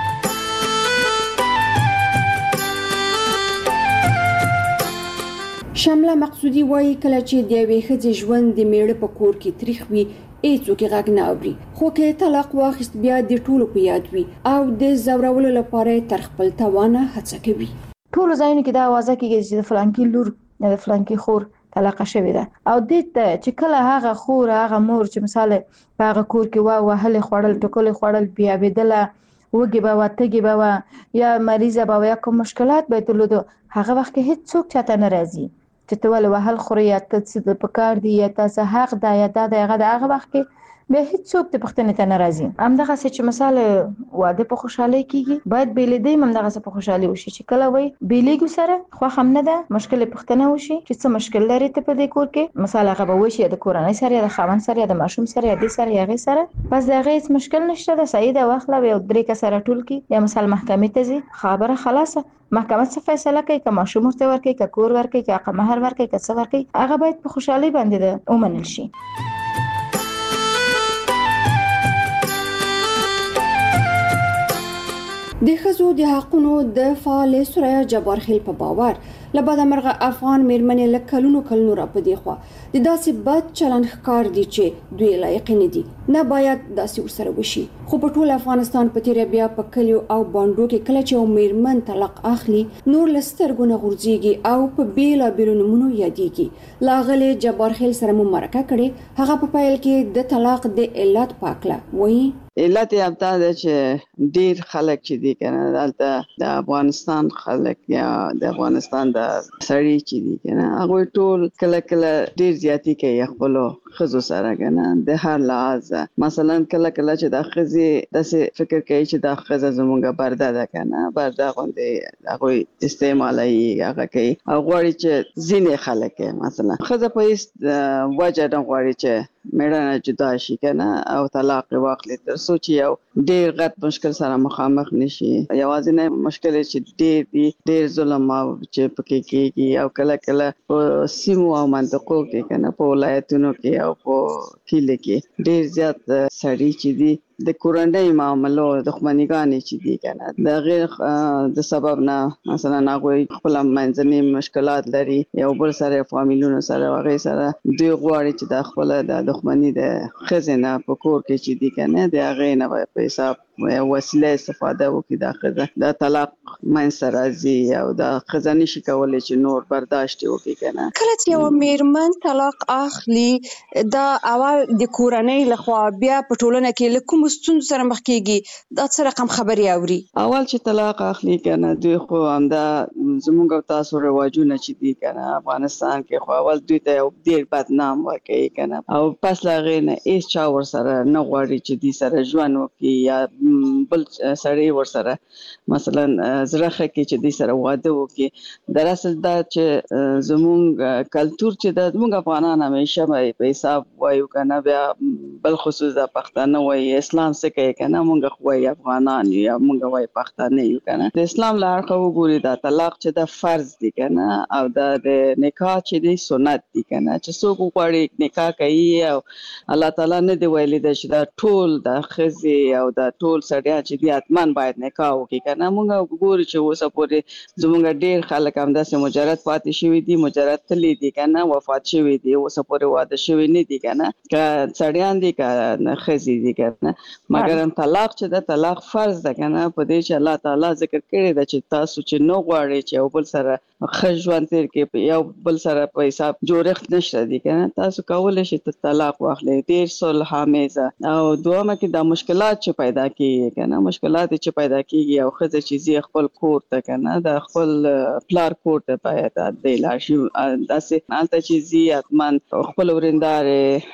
Speaker 11: شمله مقصودی وایي کله چې د یوې ښځې ژوند د میړه په کور کې تریخ وي، هیڅوک یې غږ نه اوري، خو که طلاق واخیست بیا د ټولو په یاد وي او د ځورولو لپاره تر خپل توانه هڅه کوي.
Speaker 15: ټولو ځایونو کې دا اوازه کېږي چې د فلانکي لور یا د فلانکي خور طلاق شوې ده، او دې ته چې کله هغه خور هغه مور چې مثال په هغه کور کې وا وهلې خوړل ټکولې خوړل بیا بېدله وږې به وه تږې به وه یا مریضه به وه یا کوم مشکلات به یې درلودو، هغه وخت کې هېڅوک چاته نه راځي چې ته ولې وهل خورې یا ته څه په کار دي یا تا څه حق ده یا دا د هغه د هغه وخت کې بیا هیڅوک د پښتنې ته نه راځي. همدغسې چې مثال واده په خوشحالۍ کېږي، باید بېلېدی هم همدغسې په خوشحالۍ وشي، چې کله وایي بېلېږو سره خوښ هم نه ده، مشکل یې پوښتنه وشي چې څه مشکل لري ته په دې کور کې، مثال هغه به وشي یا د کورنۍ سره یا د خاوند سره یا د ماشوم سره یا دې سره یا هغې سره، بس د هغې هېڅ مشکل نشته ده، صحیح ده، واخله یو درې کسه راټول کړي یا مثال محکمې ته ځي، خبره خلاصه، محکمه څه فیصله کوي، که ماشوم ورته ورکوي، که کور ورکوي، که حق مهر ورکوي، که څه ورکوي، هغه باید په خوشحالۍ باندې ومنل شي.
Speaker 11: د ښځو د حقونو د فعال سوریا جبار خیل په باور لبد مرغه افغان میرمنې له کلونو کلونو را پدې خو د داسې بد چلند ښکار دي چې دوی لایق نه دي. نه باید داسې ورسره وشي. خو په ټول افغانستان په تیر بیا په کلیو او باندو کې کله چې میرمن طلاق اخلي نور لسترګو نه غورځيږي او په بیلا بیرو نمونو یادېږي. لاغله جبار خیل سره مو مرکه کړي. هغه په پایل کې د طلاق د علت پاکله وایي
Speaker 12: علت یې همدا ده چې ډیر خلک چې دي کنه دلته د افغانستان خلک یا د افغانستان د سړي چې دي کنه هغه ټول کله کله ډیر زیاتی کوي خپل خزو سره کنه د هر لحاظ. مثلا کله کله چې د خزي داسې فکر کوي چې د خزه زمونږه برده ده کنه برده غوندې هغه استعمالي هغه کوي او غواړي چې ځینې خلک مثلا خزه په هیڅ وجه نه غواړي چې میړه جدا شي کنه او طلاق واخلي تر سوچ یو ډیر غټ مشکل سره مخامخ نشي. یوازې نه مشکل چې ډیر دي ډیر ظلم او چې پکې کېږي او کله کله په سیمو او منطقو کې کنه په ولایتونو کې او په کلی کې ډیر زیات سړي چې دي د کورنۍ معاملو د خمنګانې چې دي کنه د غیر د سبب نه مثلا هغه خپل منځني مشکلات لري یو بل سره فامیلونو سره هغه سره دوی غواړي چې د خپل د دښمنۍ د خزینه په کور کې چې دي کنه د هغه نه په حساب وسیله استفاده وکړي د خزه د طلاق من سره زی او د خزانه شي کولای چې نور برداشت وکړي کنه.
Speaker 14: کله چې یو میرمن طلاق اخلي دا اول د کورنۍ لخوا بیا په ټولنه کې لکه مستون سره مخ کېږي دا څه رقم خبري اوري.
Speaker 12: اول چې طلاق اخلي کنه دوی خو همدا زموږ تاسو رواجونه چې دي کنه افغانستان کې خو اول دوی ته یو ډیر بدنام ورکوي کنه او پس لا غیر نه هیڅ چا ور سره نه غواړي چې دې سره ژوند وکړي یا بل سړی ور سره مثلا زړه کې چې دې سره واده وکړي. در اصل دا چې زموږ کلچر چې د زموږ افغانان همیشه په حساب وایو کنه بیا بل خصوص د پښتانه وایي اسلام څه کوي کنه موږ خو وایي افغانان یا موږ وایي پښتانه یو کنه د اسلام لار خو وګوري دا طلاق چې د فرض دي کنه او د نکاح چې دی سنت دي کنه چې څوک غواړي نکاح کوي او الله تعالی نه دی ویلي چې دا ټول د خزي او د ټول سړیا چې دی اتمن باید نکاح وکړي کنه موږ وګورو چې اوس پورې زموږ ډیر خلک هم داسې مجرد پاتې شوی دي مجرد تللی دي کنه وفات شوی دي اوس پورې واده شوی نه دي کنه که سړیان دي که خزي دي کنه مګر طلاق چې د طلاق فرض ده کنه په دې چې الله تعالی ذکر کړی دا چې تاسو چې نو غواړئ چې یو بل سره خژوان تیر کې یو بل سره په حساب جوړښت نشته دي کنه تاسو کولای شئ طلاق واخلئ ډیر صلح آمیزه او دوامه کې د مشکلات چې پیدا کیږي کنه مشکلات چې پیدا کیږي او خزه چې زی خپل کور ته کنه د خپل پلار کور ته پاتې دی لاشي داسې حالت چې زی اتمن خپل ورندار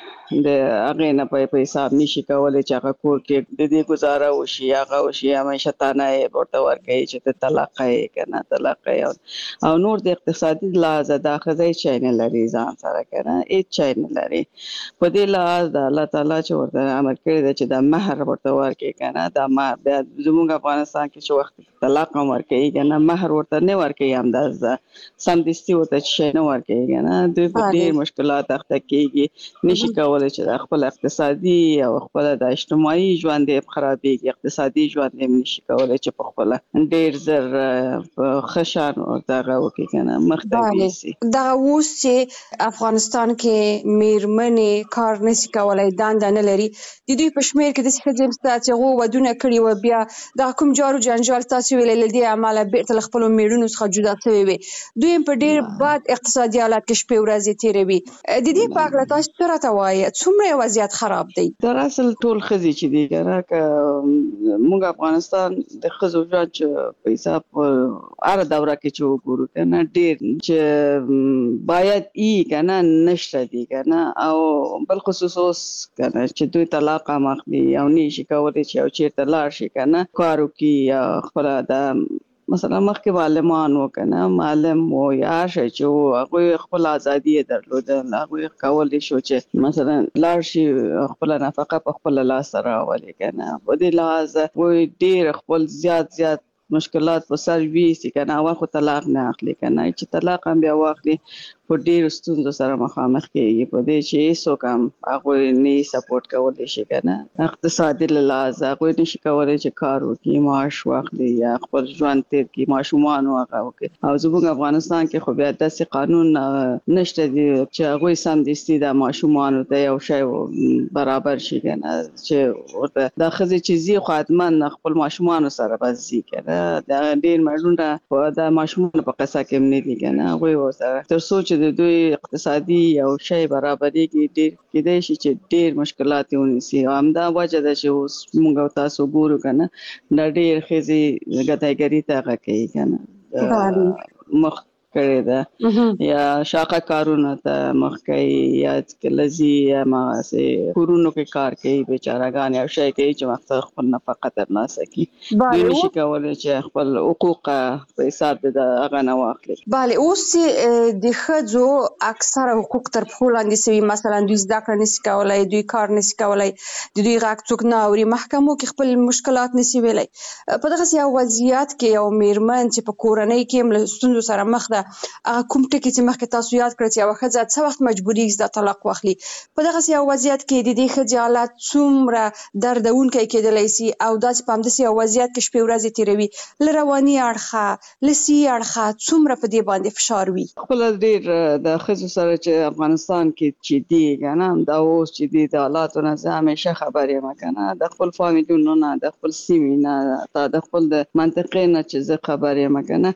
Speaker 12: د هغه نه په حساب نشي کولای چې هغه کور کې د دې گزاره وشي هغه وشي همیشه تانه ورته ورکړي چې طلاق یې کنه طلاق یې او نور د اقتصادي لحاظ د اخذای چای نه لري ځان سره کنه هیڅ چای نه لري په دې لحاظ د الله تعالی چې ورته امر کړی دی چې د مہر ورته ورکړي کنه د مہر بیا زموږ افغانستان کې چې وخت طلاق ورکړي کنه مہر ورته نه ورکړي همداز سم دستي ورته شي نه ورکړي کنه دوی په ډېر مشکلات اخته کېږي نشي کولای چې خپل اقتصادي او خپل د اجتماعي ژوند یې خرابېږي اقتصادي ژوند یې نشي کولای چې په خپل ډېر زر خشان او دغه وکړي کنه مختلفي سي
Speaker 14: دا اوس چې افغانستان کې میرمنې کار نشي کولای دانده نه لري د دوی په شمیر کې د څه چې غو ودونه کړي و بیا د کوم جارو جنجال تاسو ویل لدی عمله بیرته خپل میړونو څخه جدا شوی وي دوی په ډېر بد اقتصادي حالت کې شپې ورځې تیروي د دې په اړه تاسو څه راته وایي څومره وضعیت خراب دی؟
Speaker 12: در اصل ټول خزي چې دی کنه که موږ افغانستان د خزو ژوند په حساب اره دوره کې چې وګورو کنه ډېر چې باید ای کنه نشته دی کنه او بل خصوص اوس کنه چې دوی طلاق مخني او نشي کولای چې او چیرته لاړ شي کنه کارو کې خپل د مثلا مخکې معلمان وکنه معلم و یا شي چې هغه خپل ازادي درلوده هغه کولای شو چې مثلا لاړ شي خپل نفقه په خپل لاس راولي کنه په دې لحاظ وې ډېر خپل زیات زیات مشکلات په سر وی سي کنه او خو طلاق نه اخلي کنه چې طلاق هم بیا واخلي په ډېر ستونزو سره مخامخ کیږي په دې چې هیڅوک هم هغه نه سپورټ کولی شي کنه اقتصادي لحاظ هغه نشي کولی چې کار وکړي معاش واخلي یا خپل ژوند تیر کړي ماشومان هغه وکړي او زموږ افغانستان کې خو بیا داسې قانون نشته دی چې هغه سم دستي د ماشومان ته یو شی برابر شي کنه چې ورته د خزي چیزي خدمت خپل ماشومان سره بزي کنه دا ډیر مړونه د ماشومان په قصه کې نه دي کنه هغه وسره تر سوچ د دوی اقتصادي یو شی برابرۍ کې ډیر کېدای شي چې ډیر مشکلات ونیسي همدا وجه ده چې اوس موږ تاسو ګورو کنه د ډیر خزي غتایګری ته کوي کنه مخ کړی ده یا شاقه کارونه ته مخ کوي یا کلزي یا ما سه کورونو کې کار کوي بیچارهګان او شي کوي چې وخت خپل نفقه ترلاسه کوي دوی نشي کولای چې خپل حقوق په حساب د هغه نه واخلي.
Speaker 14: bale اوس د خځو اکثره حقوق تر په لاندې سوي مثلا دوی زده کړه نشي کولای دوی کار نشي کولای د دوی غاک څوک نه اوري محکمو کې خپل مشکلات نشي ویلای په دغه یو وضعیت کې یو میرمن چې په کورنۍ کې مل ستونزو سره مخ ده هغه کوم ټکی چې مخکې تاسو یاد کړی چې هغه ښځه څه وخت مجبوري د طلاق واخلي په دغه یو وضعیت کې د دې ښځې حالت څومره دردونکی کېدلی شي او داسې په همداسې یو وضعیت کې شپې ورځې تېروي له رواني اړخه له سي اړخه څومره په دې باندې فشار وي
Speaker 12: خپل ډېر د ښځو سره چې افغانستان کې چې دی کنه دا اوس چې دی د حالاتو نه زه همیشه خبر یم کنه د خپل فامیلونو نه د خپل سیمې نه د خپل د منطقې نه چې زه خبر یم کنه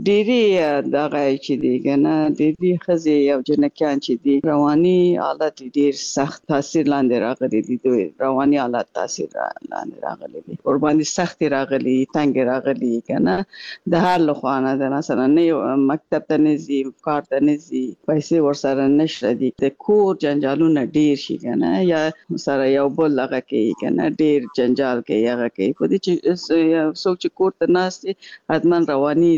Speaker 12: ډېری دغه چې دی کنه ډېری خزي او جنکیان چې دی رواني حالت ډېر سخت تاثیر لاندې راغلي دي دوی رواني حالت تاثیر لاندې راغلي دي ور باندې سخت راغلي تنګ راغلي کنه د هر لخوانه د مثلا نه مکتب ته نزي کار ته نزي پیسې ور سره نشته دي د کور جنجالونه ډېر شي کنه یا سره یو بل هغه کوي کنه ډېر جنجال کوي هغه کوي په دې چې څوک چې کور ته ناشتي حتمن رواني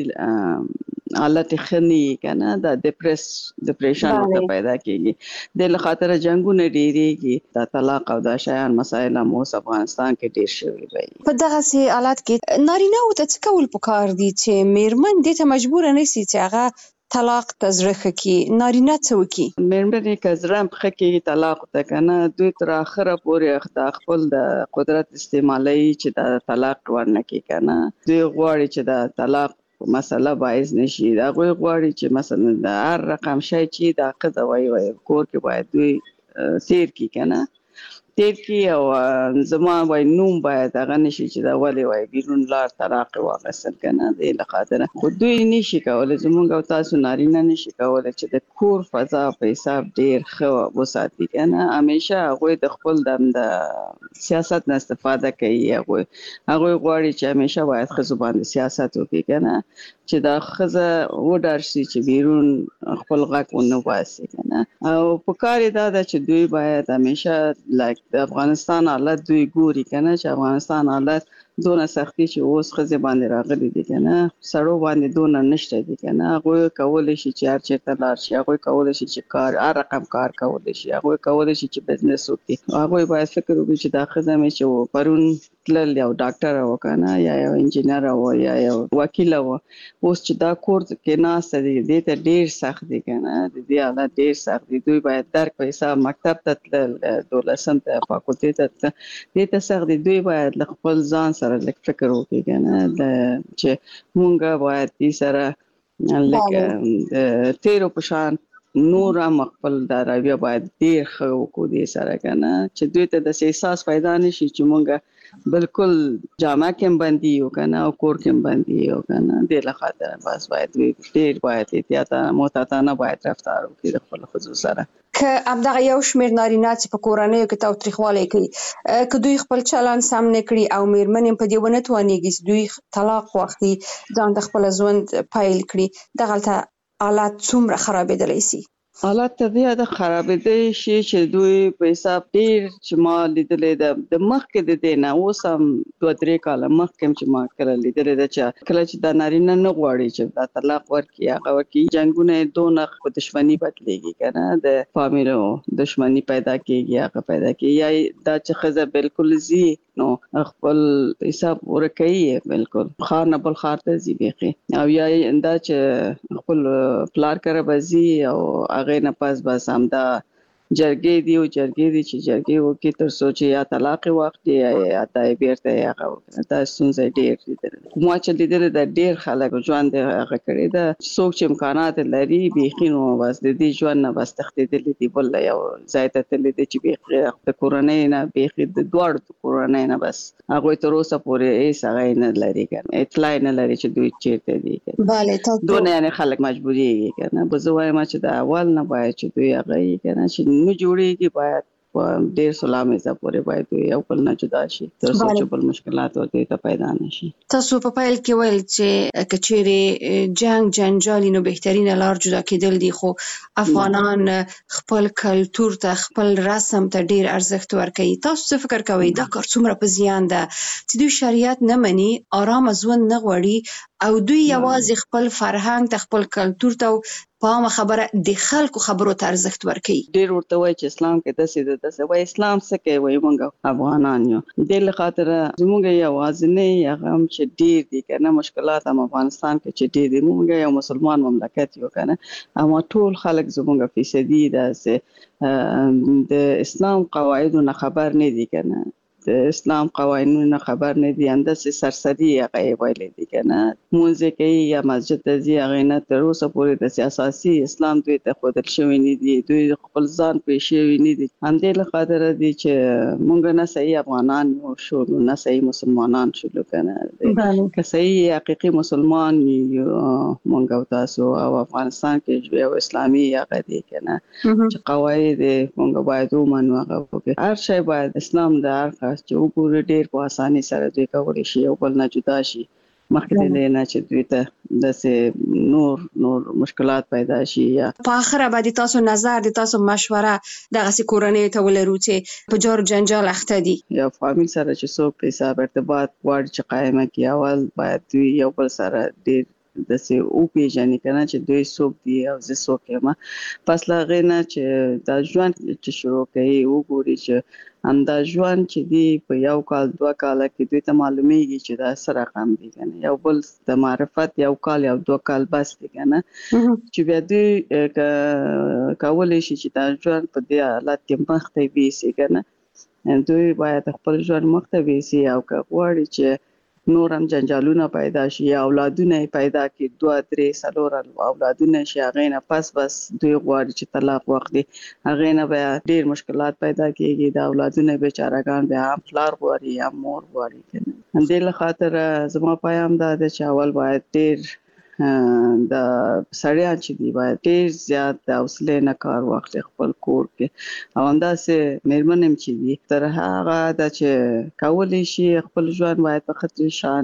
Speaker 12: حالت خني کنه د ډیپریس ډیپریشن ته پیدا کیږي د لخاطر جنگونه ډیریږي د طلاق او د شایان مسائل مو افغانستان کې ډیر شوی وي
Speaker 14: په دغه سي حالت کې نارینه او ته څه کول پکار دي چې میرمن دې ته مجبور نه شي چې هغه طلاق تزرخه کی نارینه څه وکي
Speaker 12: مېرمنې کزرم خکې طلاق ته کنه دوی تر اخره پورې خپل د قدرت استعمالي چې د طلاق ورنکي کنه دوی غواړي چې د طلاق مسله باعث نشي دا غوي غواړي چې مثلا د هر رقم شي چې د قضا وای وای کور کې باید دوی تیر کی کنه تیر کی او زما وای نوم باید هغه نشي چې دا ولې وای بیرون لار طلاق واغسل کنه د لخاطر خو دوی نشي کولای زموږ او تاسو نارینه نشي کولای چې د کور فضا په حساب ډیر خو وساتي کنه همیشه هغه د خپل د سیاست نه استفاده کوي هغه هغه غواړي چې همیشه باید خو باندې سیاست وکړي کنه چې دا خزه وډار شي چې بیرون خپل غاک ونه واسي کنه او په کار دا چې دوی باید همیشه لایک د افغانستان حالت دوی ګوري کنه چې افغانستان حالت دونه سختي چې اوس خزه باندې راغلي دي کنه سړو باندې دونه نشته دي کنه هغه کولای شي چې هر چیرته لار شي هغه کولای شي چې کار هر رقم کار کولای شي هغه کولای شي چې بزنس وکړي هغه باید فکر وکړي چې دا خزه مې چې پرون تل یو ډاکټر او کنه یا یو انجینر او یا یو وکیل او اوس چې دا کورس کې ناس دي دې ته ډیر سخت دي کنه دې حالت ډیر سخت دي دوی باید در پیسې مکتب ته تل دولسم ته فاکولټي ته دې ته سخت دي دوی باید خپل ځان سره لک فکر وکړي کنه د چې مونږه باید دې سره لکه تیرو پشان نور مخبل د راویه باید ډیر خو کو دې سره کنه چې دوی ته د احساس پیدا نشي چې مونږه بالکل جامع کې باندې یو کنه او کور کې باندې یو کنه د لخاطر بس باید ډیر باید احتیاط محتاطانه باید رفتار وکړي خپل خصوص سره
Speaker 14: که همدغه یو شمېر نارینه چې په کورنیو کې تاوتریخوالی کوي که دوی خپل چلند سم نه کړي او میرمنې په دې ونه توانېږي چې دوی طلاق واخلي ځان د خپل ژوند پیل کړي دغلته حالات څومره خرابېدلی شي
Speaker 12: حالات طبيعه د خرابېدې شي چې دوی په حساب ډیر چې ما لیدلې ده د مخکې د دینه اوس هم دوه درې کاله مخکې چې ما کله لیدلې ده چې کله چې د نارینه نه غواړي چې د طلاق ورکړي هغه ورکړي جنگونه دونه په دښمنی بدلېږي کنه د فامیلو دښمنی پیدا کیږي هغه پیدا کیږي یا دا چې خزه بالکل زی نو خپل حساب ورکړي بالکل خار نه بل خار ته زی بيخي او یا دا چې خپل پلار کړه بزي او هغه نه پاس بس هم دا جرګې دی او جرګې دی چې جرګې وکړي تر څو چې یا طلاق وخت یا تای بیرته هغه دا څنګه ډېر دي مو چې لیدل د ډېر خلک ژوند هغه کړی دا څوک چې امکانات لري بيخینو بس د دې ژوند نه بس تختیدل دي بل یو زیاته تل دي چې بيخي د کورونې نه بيخي د دوړ کورونې نه بس هغه تر اوسه پورې هیڅ هغه نه لري کنه اطلاع نه لري چې دوی چیرته دي کنه
Speaker 14: bale تاسو
Speaker 12: دونه یعنی خلک مجبوري کنه بزوای ما چې د اول نه باید چې دوی هغه کنه چې نو جوړيږي باید ډېر سلامه ز پورې باید یو بل نه جدا شي تر څو چې بل مشکلات ورته ته پیدا نشي
Speaker 14: تاسو په پایل کې ویل چې کچېره جنگ جنجال نو بهترینه لار جدا کېدل دي خو افغانان خپل کلچر ته خپل رسم ته ډېر ارزښت ورکوي تاسو څه فکر کوئ دا کار څومره په زیان ده چې دوی شریعت نه مني آرام ژوند نه غواړي او دوی یوازې خپل فرهنګ ته خپل کلچر ته په ما خبره د خلکو خبرو ته ارزښت ورکوي
Speaker 12: ډېر ورته وایي چې اسلام کې د سید د سوي اسلام څه کوي وایي موږ افغانان یو د لخاطر زموږ یو وازنه هغه هم چې ډېر دي کنه مشکلات هم افغانستان کې چې ډېر دي موږ یو مسلمان مملکت یو کنه اما ټول خلک زموږ فیصدي د د اسلام قواعدو نه خبر نه دي کنه د اسلام قوانینو نه خبر نه دي اندسه سرسری هغه ویلې دي کنه مونږ کوي یا مسجد ته ځي هغه نه تر اوسه پورې د سیاسي اسلام دوی ته خودل شوی نه دي دوی خپل ځان پېښوي نه دي همدې لخاطر دي چې مونږ نه صحیح افغانان شو نه صحیح مسلمانان شو کنه که صحیح حقيقي مسلمان مونږ تاسو او افغانستان کې یو اسلامي هغه دي کنه چې قواعد مونږ باید ومنو هغه هر شی باید اسلام د چې وګوره ډېر په اساني سره دوی کولای شي او بل نه جدا شي مخکې نه نه چې دوی ته د نور نور مشکلات پیدا شي یا
Speaker 14: په اخر باندې تاسو نظر د تاسو مشوره دغه سکورنې ته ولرو چې په جوړ جنجال اخته دي
Speaker 12: یا فامیل سره چې څوک په حساب ارتباط وړ چې قائمه کی اول باید دوی یو بل سره ډېر د سه او پیژنې کنه چې دوی څوک دي او زه څوک یم پس لا غینه چې دا ژوند چې شروع کوي وګوري چې همدا ژوند چې دی په یو کال دوه کال کې دوی ته معلومیږي چې دا سره رقم دي کنه یو بل د معرفت یو کال یو دوه کال بس دي کنه چې بیا دوی کولای شي چې دا ژوند په دې حالت کې مخته وي کنه دوی باید خپل ژوند مخته وي او که غواړي چې نور هم جنجالونه پیدا شي یا اولادونه پیدا کی دوه درې څلور اولادونه شي هغه نه پس بس دوی غواړي چې طلاق واخلي هغه نه بیا ډېر مشکلات پیدا کیږي د اولادونه بیچارهګان بیا هم پلار غواړي یا مور غواړي کنه همدې لخاطر زما پیغام دا د چاول باید ډېر د سړیا چې دی باید ډېر زیات د حوصله نه کار واخلي خپل کور کې او همداسې مېرمنم چې دی تر هغه د چې کولای شي خپل ژوند باید په خطر شان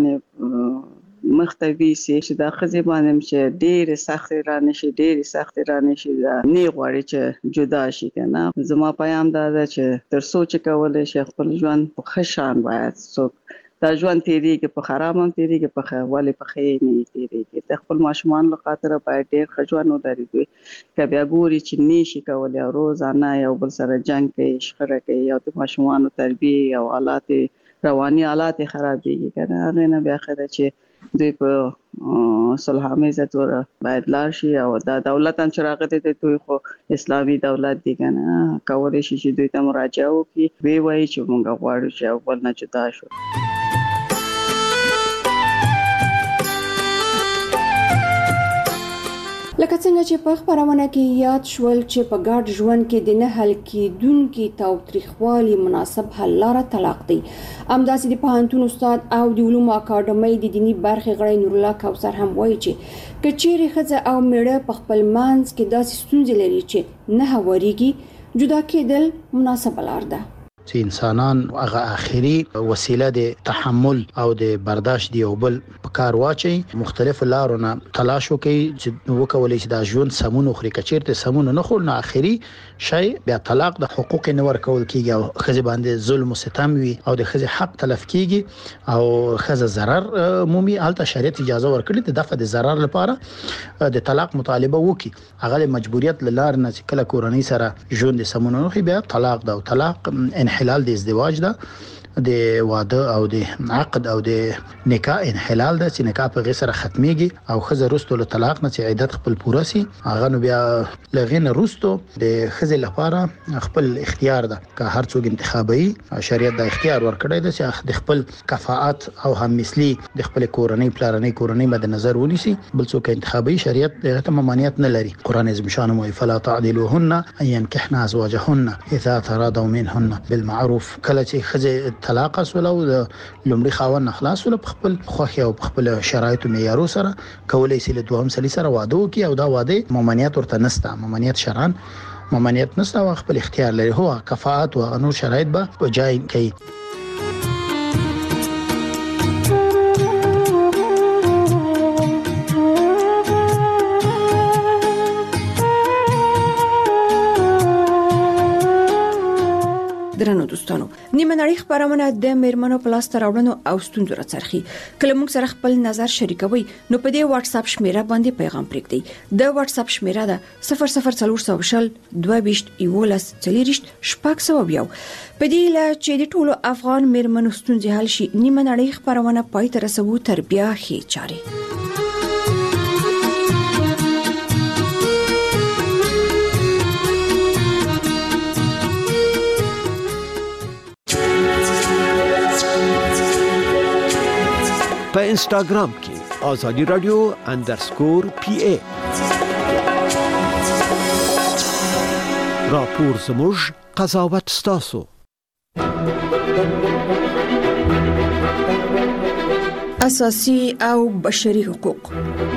Speaker 12: مختوي سي چې د خزي باندې چې ډېر سخت را نشي ډېر سخت را نشي نه غواړي چې جدا شي کنه زما پیغام دا ده چې تر سوچ کولای شي خپل ژوند په خشان باید څوک دا ژوند تیریږي په خراب هم تیریږي په خواله په خیر نه تیریږي د خپل ماشومان له خاطر باید ډېر خجوان ودرې دوی که بیا ګوري چې نشي کولای او روزانه یو بل سره جنگ کوي شخړه کوي او د ماشومان تربیه او حالات رواني حالات خرابېږي کنه هغه نه بیا خره چې دوی په صلحامه زور باید لار شي او دا دولت هم چراغ ته دوی خو اسلامي دولت دی کنه کولای شي چې دوی ته مراجعه وکړي وی وایي چې موږ غواړو چې اول نه جدا شو
Speaker 11: لکه څنګه چې په خبرونه کې یاد شول چې په ګډ ژوند کې د نه حل کېدونکي تاوتریخوالي مناسب حل لاره طلاق دی همداسې د پوهنتون استاد او د علومو اکاډمۍ د دینی برخې غړی نور الله کوثر هم وایي چې کچېرې ښځه او میړه په خپل منځ کې داسې ستونزې لري چې نه هواريږي جدا کېدل مناسب لار ده
Speaker 16: چې انسانان هغه اخري وسیله د تحمل او د برداشت دی او بل په کار واچي مختلف لارونه تلاش وکي چې وکولای شي د ژوند سمون خوري کچیرته سمون نه خور نه اخري شي بیا طلاق د حقوق نه ورکول کیږي او خزي باندې ظلم او ستم وي او د خزي حق تلف کیږي او خزه ضرر عمومي الته شریعت اجازه ورکړي د دفع د ضرر لپاره د طلاق مطالبه وکي هغه مجبوریت لار نه چې کله کورنۍ سره ژوند سمون نه خي بیا طلاق دا او طلاق انحلال د ازدواج دا د واده او د عقد او د نکاح انحلال ده چې نکاح په غیر سره ختميږي او خزه رستو له طلاق نه چې عدت خپل پوره سي هغه نو بیا لغین رستو د خزه لپاره خپل اختیار ده که هر څوک انتخابي شریعت د اختیار ورکړی ده چې د خپل کفاءت او هم مثلی د خپل کورنۍ پلانې کورنۍ مد نظر ونیسي بل څوک انتخابي شریعت دغه ممانعت نه لري قران عظیم شان مو فلا تعدلوهن ان ينكحن ازواجهن اذا تراضوا منهن بالمعروف کله چې خزه طلاق سولو د لومړي خاوند خلاص ول په خپل خوخي او په خپل شرایطو معیارو سره کولای شي له دوهم سلی سره واده وکي او دا واده ممانعت ورته نسته ممانعت شرعن ممانعت نسته او خپل اختیار لري هو کفاءت او نور شرایط به په جای کوي
Speaker 11: درنو دوستانو نیمه نړۍ خبرونه د میرمنو په لاس راوړنو او ستونزو راڅرخي کله موږ سره خپل نظر شریکوي نو په دې واتس اپ شمیره باندې پیغام پرېږدئ د واتس اپ شمیره ده صفر صفر څلور سوه شل دوه ویشت یولس څلوېښت شپږ سوه یو په دې لا چې د ټولو افغان میرمنو ستونزې حل شي نیمه نړۍ خبرونه پای ته رسوو تر بیا هي چاري
Speaker 17: په انستګرام کې آزادی رادیو انډرسکور پی ای راپور زموږ قضاوت ستاسو
Speaker 11: اساسي او بشري حقوق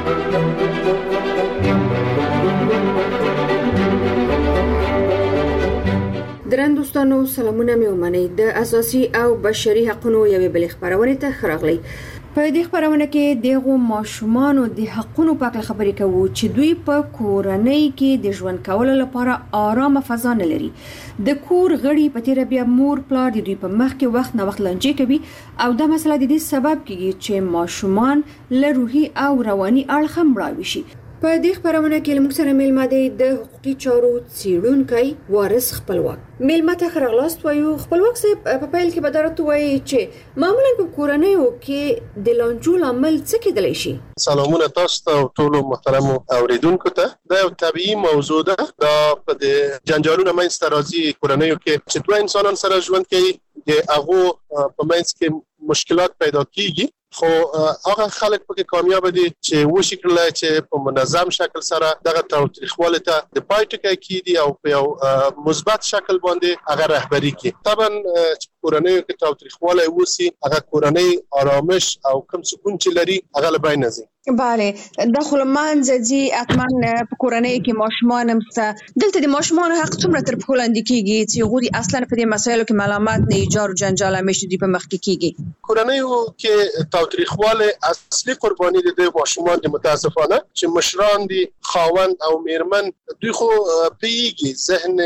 Speaker 11: درن دوستانو سلامونه مې ومنئ د اساسي او بشري حقوقو یوې بلې خبرونه ته خراغلی په دې خبرونه کې دغه ماشومان د حقوقو په اړه خبرې کوو چې دوی په کورنۍ کې د ژوند کولو لپاره آرامه فضا نه لري د کور غړي په تیر بیا مور پلار د دوی په مخ کې وخت نه وخت لنجې کوي او دا مسله د دې سبب کیږي چې ماشومان له روحي او رواني اړخ هم مړاوي شي په دې خبرونه کې لمک سره میلمه دی د حقوقي چارو څیړونکی وارث خپلواک میلمه ته خراغلاست وایو خپلواک صاحب په پیل کې بدارت وایي چې معمولا په کورنیو کې د لانجو عمل څه کېدلی شي
Speaker 18: سلامونه تاسو ته ټول محترم اوریدونکو ته دا یو طبيعي موضوع ده دا په جنجالونو منځ راځي کورنیو کې چې دوه انسانان سره ژوند کوي د هغه په منځ کې مشکلات پیدا کیږي خو هغه خلک پکې کامیاب دي چې وشي کړل چې په منظم شکل سره دغه تاریخواله ته د پایټکه کیدی او په یو مثبت شکل باندې هغه رهبری کوي طبعا کورنۍ کې تاریخواله وسی هغه کورنۍ آرامش او کوم سکون چې لري هغه لبای نه زی
Speaker 14: بله داخل منځي اتمن په کورنۍ کې ماشومان هم دلته د ماشومان حق څومره تر په لاندې کیږي چې غوړي اصلا په دې مسایلو کې ملامت نه ایجار او جنجال همیشه دی په مخ کې کیږي
Speaker 18: کورنۍ کې تاریخواله اصلي قرباني دي د ماشومان د متاسفانه چې مشران دي خاوند او میرمن دوی خو پیږي ذهن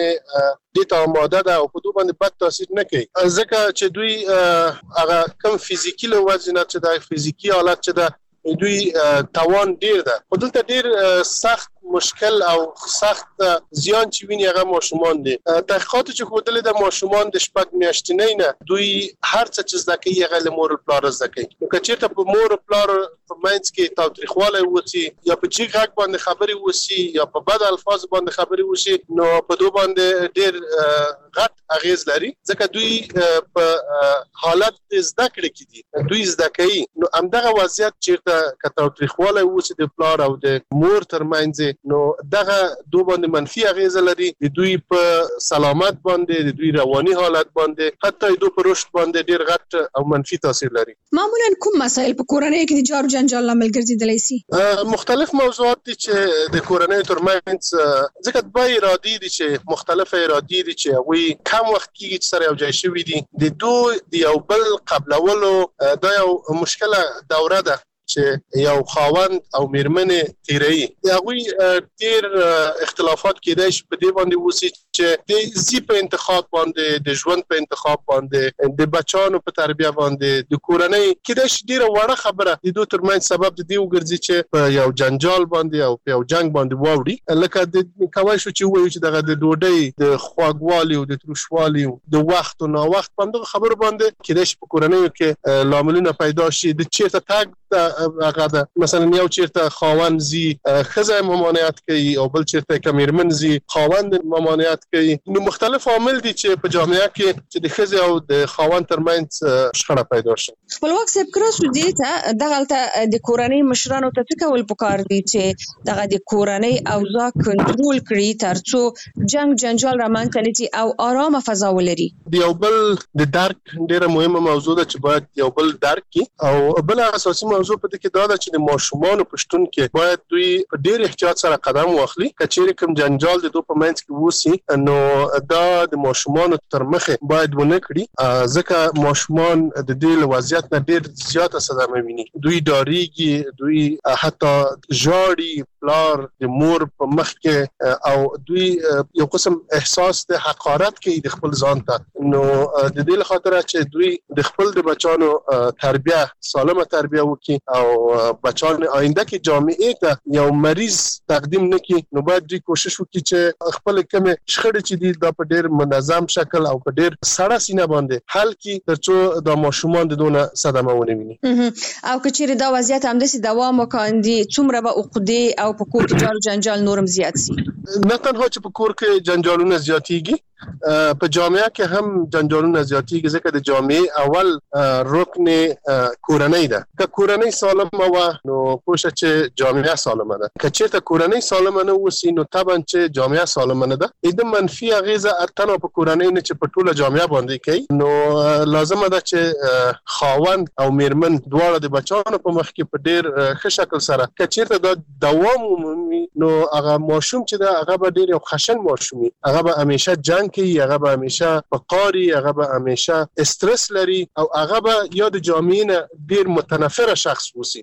Speaker 18: د ته آماده ده او په دوی باندې بد تاثیر نه کوي ځکه چې دوی هغه کم فزیکی له وزن چې د فزیکی حالت چې د دوی توان ډیر ده خو دلته ډیر سخت مشکل او سخت زیان چې ویني هغه ماشومان دي تحقیقات چې خودل د ماشومان د شپږ میاشتنۍ نه دوی هر څه چې زده کوي هغه له مور پلار زده کوي نو کچېرته په مور پلار په منځ کې تاوتریخواله وسی یا په جګ غږ باندې خبري وسی یا په بد الفاظ باندې خبري وسی نو په دوی باندې ډیر غټ اغیز لري ځکه دوی په حالت زده کړې کې دي دوی زده کوي نو همدغه وضعیت چې تاوتریخواله وسی د پلار او د مور ترمنځ نو دغه دوه باندې منفي اغیزه لري د دوی په سلامت باندې د دوی رواني حالت باندې حتی د دوی په رشد باندې ډیر غټ او منفي تاثیر لري.
Speaker 14: معمولا کوم مسایل په کورنۍ کې د جار جنجال لامل ګرځیدلی شي؟
Speaker 18: مختلف موضوعات دي چې د کورنۍ ترمنځ ځکه دوی ارادي دي چې مختلف ارادي دي چې وي کم وخت کې چې سره یو ځای شوي دي د دوی د یو بل قبلولو دا یو مشکله دوره ده چې یو خاوند او میرمنې تیری هغه ډیر اختلافات کېدای شي په دې باندې وسی چې د زی په انتخاب باندې د ژوند په انتخاب باندې د بچانو په تربیه باندې د کورنۍ کېدای شي ډیره وړه خبره د دوی ترمنځ سبب د دې وګرځي چې په یو جنجال باندې او په یو جنگ باندې واوړي لکه د کوي شو چې وایي چې دغه د ډوډۍ د خواږوالي او د تروشوالي د وخت او نا وخت باندې خبر باندې کېدای شي په کورنۍ کې لاملونه پیدا شي د چیرته تاګ هغه ده مثلا یو چیرته خاوند زی خزه ممانعت کوي او بل چیرته کمیرمن زی خاوند ممانعت کوي نو مختلف عوامل دي چې په جامعه کې چې د خزه او د خاوند ترمنځ شخړه پیدا شي.
Speaker 14: خپلواک صاحب کراسو دي ته دغه د کورنۍ مشرانو ته څه کول پکار دي چې دغه د کورنۍ اوضاع کنټرول کړي ترڅو جنگ جنجال رامنځته نشي او آرامه فضا ولري.
Speaker 18: د یو بل د درک ډیره مهمه موضوع ده چې باید یو بل درک کی او بل اساسي موضوع په دې کې دا ده چې د ماشومان پښتون کې باید دوی په ډیر احتیاط سره قدم واخلي کچېرې کوم جنجال د دوی په منځ کې وسی نو دا د ماشومان تر مخه باید ونه کړي ځکه ماشومان د دې وضعیت نه ډیر زیاته صدمه ویني دوی ډاریږي دوی حتی ژاړي پلار د مور په مخ کې او دوی یو قسم احساس د حقارت کې د خپل ځان ته نو د دې لپاره چې دوی د خپل د بچانو تربیه سالمه تربیه وکړي او بچان آینده کې جامعه ته یو مریض تقدیم نکړي نو باید دوی کوشش وکړي چې خپل کومه شخړې چې دي دا په ډیر منظم شکل او په ډیر سړه سینه باندې حل کړي ترڅو د ماشومان د دونه صدمه ونه ویني.
Speaker 14: او کچېره دا وضعیت همداسې دوام وکړي څومره به عقدې او په کور کې جار جنجال نورم زیات شي؟
Speaker 18: نه تنها چې په کور کې جنجالونه زیاتېږي په جامعه کې هم جنجالونه زیاتېږي ځکه د جامعه اول رکن کورنۍ ده که کورنۍ سالمه و نو پوښه چې جامعه سالمه ده که چېرته کورنۍ سالمه نه وسی نو طبعا چې جامعه سالمه نه ده د منفي اغیزه اتنه په کورنۍ نه چې په ټوله جامعه باندې کوي نو لازمه ده چې خاوند او میرمن دواړه د بچانو په مخ کې په ډیر ښه شکل سره که چېرته دا دوام ومومي نو هغه ماشوم چې ده هغه به ډیر یو خشن ماشومي هغه به همیشه جنگ کوي هغه به همیشه فقاری هغه به همیشه استرس لري او هغه به یا د جامعې نه ډیر متنفره شخص وسی.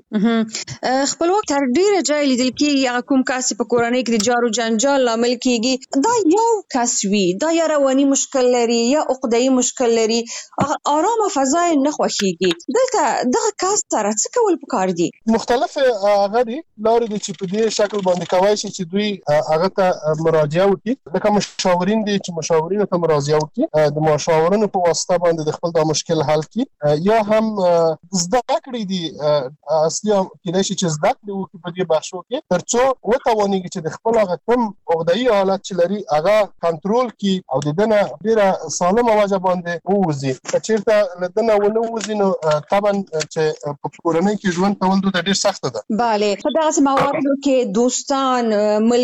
Speaker 14: خپلواک تر ډیره ځای لیدل کېږي هغه کوم کس په کورنۍ کې د جارو جنجال لامل کېږي دا یو کس وي دا یا رواني مشکل لري یا عقده‌ای مشکل لري آرامه فضا نه خوښيږي دلته دغه کس سره څه کول پکار دي؟
Speaker 18: مختلف هغه دي لارې دي چې په دې شکل باندې کوي چې دوی هغه ته مراجعه وکړي لکه مشاورین دي چې مشاورین ته مراجعه وکړي د مشاورینو په واسطه باندې د خپل دا مشکل حل کړي یا هم زده کړې دي اصلي کېدای شي چې زده کړې وکړي په دې بخشو کې ترڅو وتوانيږي چې د خپل هغه کوم عقده‌ای حالت چې لري هغه کنټرول کړي او د دنه ډیره سالمه وجه باندې ووزي که چېرته له دنه ونه ووزي نو طبعا چې په کورنۍ کې ژوند کول د ډیر سخته ده.
Speaker 14: bale په دغه مواردو کې دوستان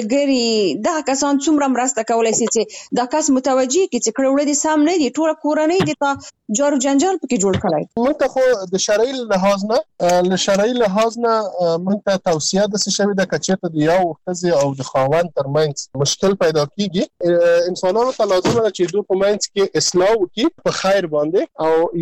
Speaker 14: ملګري دا کسان څومره مرسته کولای شي چې دا کس متوجي کی چې کړه وړي سام نه دي ټول کورنۍ دي ته جارو جنجال پکې جوړ کړای
Speaker 18: موږ ته خو د شرعي لحاظ نه له شرعي لحاظ نه موږ ته توصیه د څه شوی د کچېته د یو خزي او د خاوند ترمنځ مشکل پیدا کیږي انسانانو ته لازم ده چې دوی په منځ کې اصلاح وکړي په خیر باندې او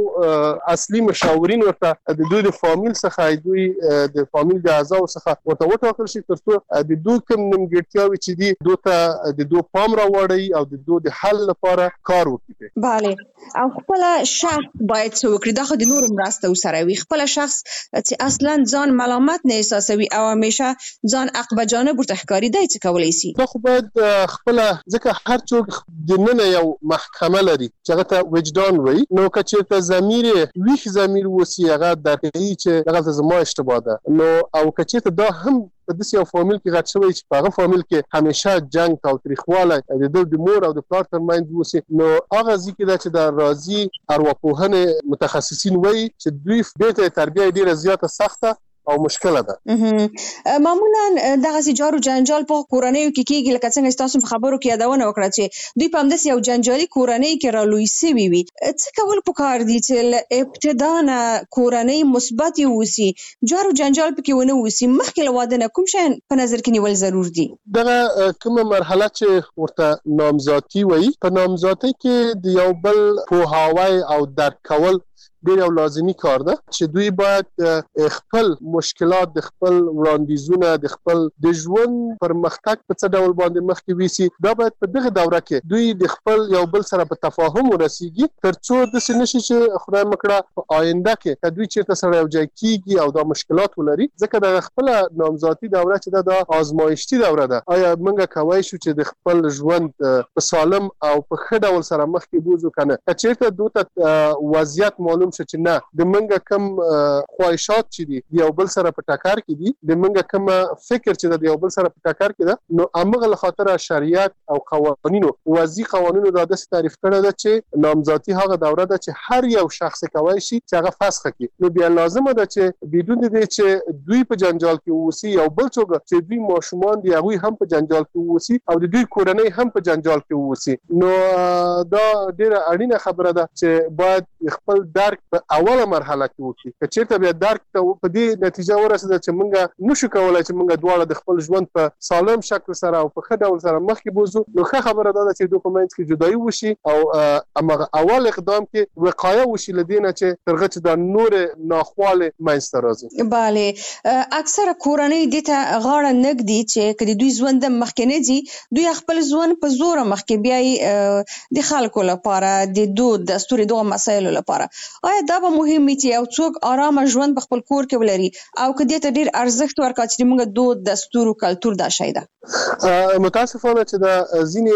Speaker 18: یو اصلي مشاورین ورته د دوی د فامیل څخه دوی د فامیل د اعضاء څخه ورته وټاکل شي ترڅو د دوی کوم نیمګړتیاوې چې دي دوی ته د دوی پام راوړي او د دوی د حل لپاره کار وکړي.
Speaker 14: bale او خپل شخص باید څه وکړي دا خو د نور مرسته وسره وي خپل شخص چې اصلا ځان ملامت نه احساسوي او همیشه ځان عقب جانب ورته ښکاري دی څه کولای شي؟
Speaker 18: دا خو باید خپل ځکه هر څوک د نن یو محکمه لري چې هغه ته وجدان وي نو که چېرته ضمیر ویښ ضمیر وسی هغه درکوي چې دغه زما اشتباه ده نو او که چېرته دا هم په داسې یو فامیل کې غټ شوی چې په هغه فامیل کې همیشه جنگ تاوتریخوالی د دوی د مور او د پلار ترمنځ وسي نو هغه ځای کې ده چې د راځي ارواپوهنې متخصصین وایي چې دوی دې ته تربیه ډېره زیاته سخته او مشکله ده.
Speaker 14: معمولا دغه جارو جنجال په کورنۍ کې کېږي لکه څنګه تاسو په خبرو کې یادونه وکړه چې دوی په همداسې یو جنجالي کورنۍ کې رالوی سوي وي. څه کول پکار دي چې ابتدا نه کورنۍ مثبت اوسي، جارو جنجال پکې ونه اوسي، مخکې له واده نه کوم شی په نظر کې نیول ضرور دي؟
Speaker 18: دغه کومه مرحله چې ورته نامزادي وایي، په نامزادۍ کې د یو بل پوهاوی او درک کول ډېر یو لازمي کار ده چې دوی باید خپل مشکلات د خپل وړاندیزونه د خپل د ژوند پرمختګ په څه ډول باندې مخکې ویسي. دا باید په دغه دوره کې دوی د خپل یو بل سره په تفاهم ورسیږي ترڅو داسې نشي چې خدای مکړه په آینده کې دوی چیرته سره یو ځای کیږي او دا مشکلات ولري. ځکه د خپل نامزادي دوره چې دا آزمایښتي دوره ده، آیا موږ کولی شو چې د خپل ژوند په سالم او په ښه ډول سره مخکې بوځو کنه؟ که چیرته دوی وضعیت معلوم شو چې نه د منګه کم خواهشات چې دي د یو بل سره په ټکر کې دي، د منګه کم فکر چې د یو بل سره په ټکر کې ده، نو امغه له خاطر شریعت او قوانینو وضعي قوانینو دا د تعریف کړه ده چې نامزادي هغه دوره ده چې هر یو شخص کوي شي چې هغه فسخ کړي. نو بیا لازمه ده چې بدون دې چې دوی په جنجال کې ووسی یو بل څوک چې دوی ماشومان دي هغه هم په جنجال کې ووسی او د دوی کورنۍ هم په جنجال کې ووسی. نو دا ډیره اړینه خبره ده چې باید خپل درک په اوله مرحله کې وکړي. که چیرته بیا درک ته په دې نتیجه ورسېده چې موږ نشو کولای چې موږ دواړه د خپل ژوند په سالم شکل سره او په ښه ډول سره مخکې بوځو، نو ښه خبره ده چې دوی په منځ کې جدایي وشي او هغه اول اقدام کې وقایه وشي له دې نه چې تر هغه چې د نور ناخواله منځته راځي.
Speaker 14: bale اکثره کورنۍ دې ته غاړه نږدي چې کله دوی ژوند مخکې نه دي، دوی خپل ژوند په زور مخکې بیاي د خلکو لپاره د دود دستوري دغه مسایلو لپاره. آیا دا به مهم وي چې یو څوک آرامه ژوند په خپل کور کې ولري او که دې ته ډیر ارزښت ورکړي چې موږ دود دستور او کلتور دا شی ده؟
Speaker 18: متاسفانه چې دا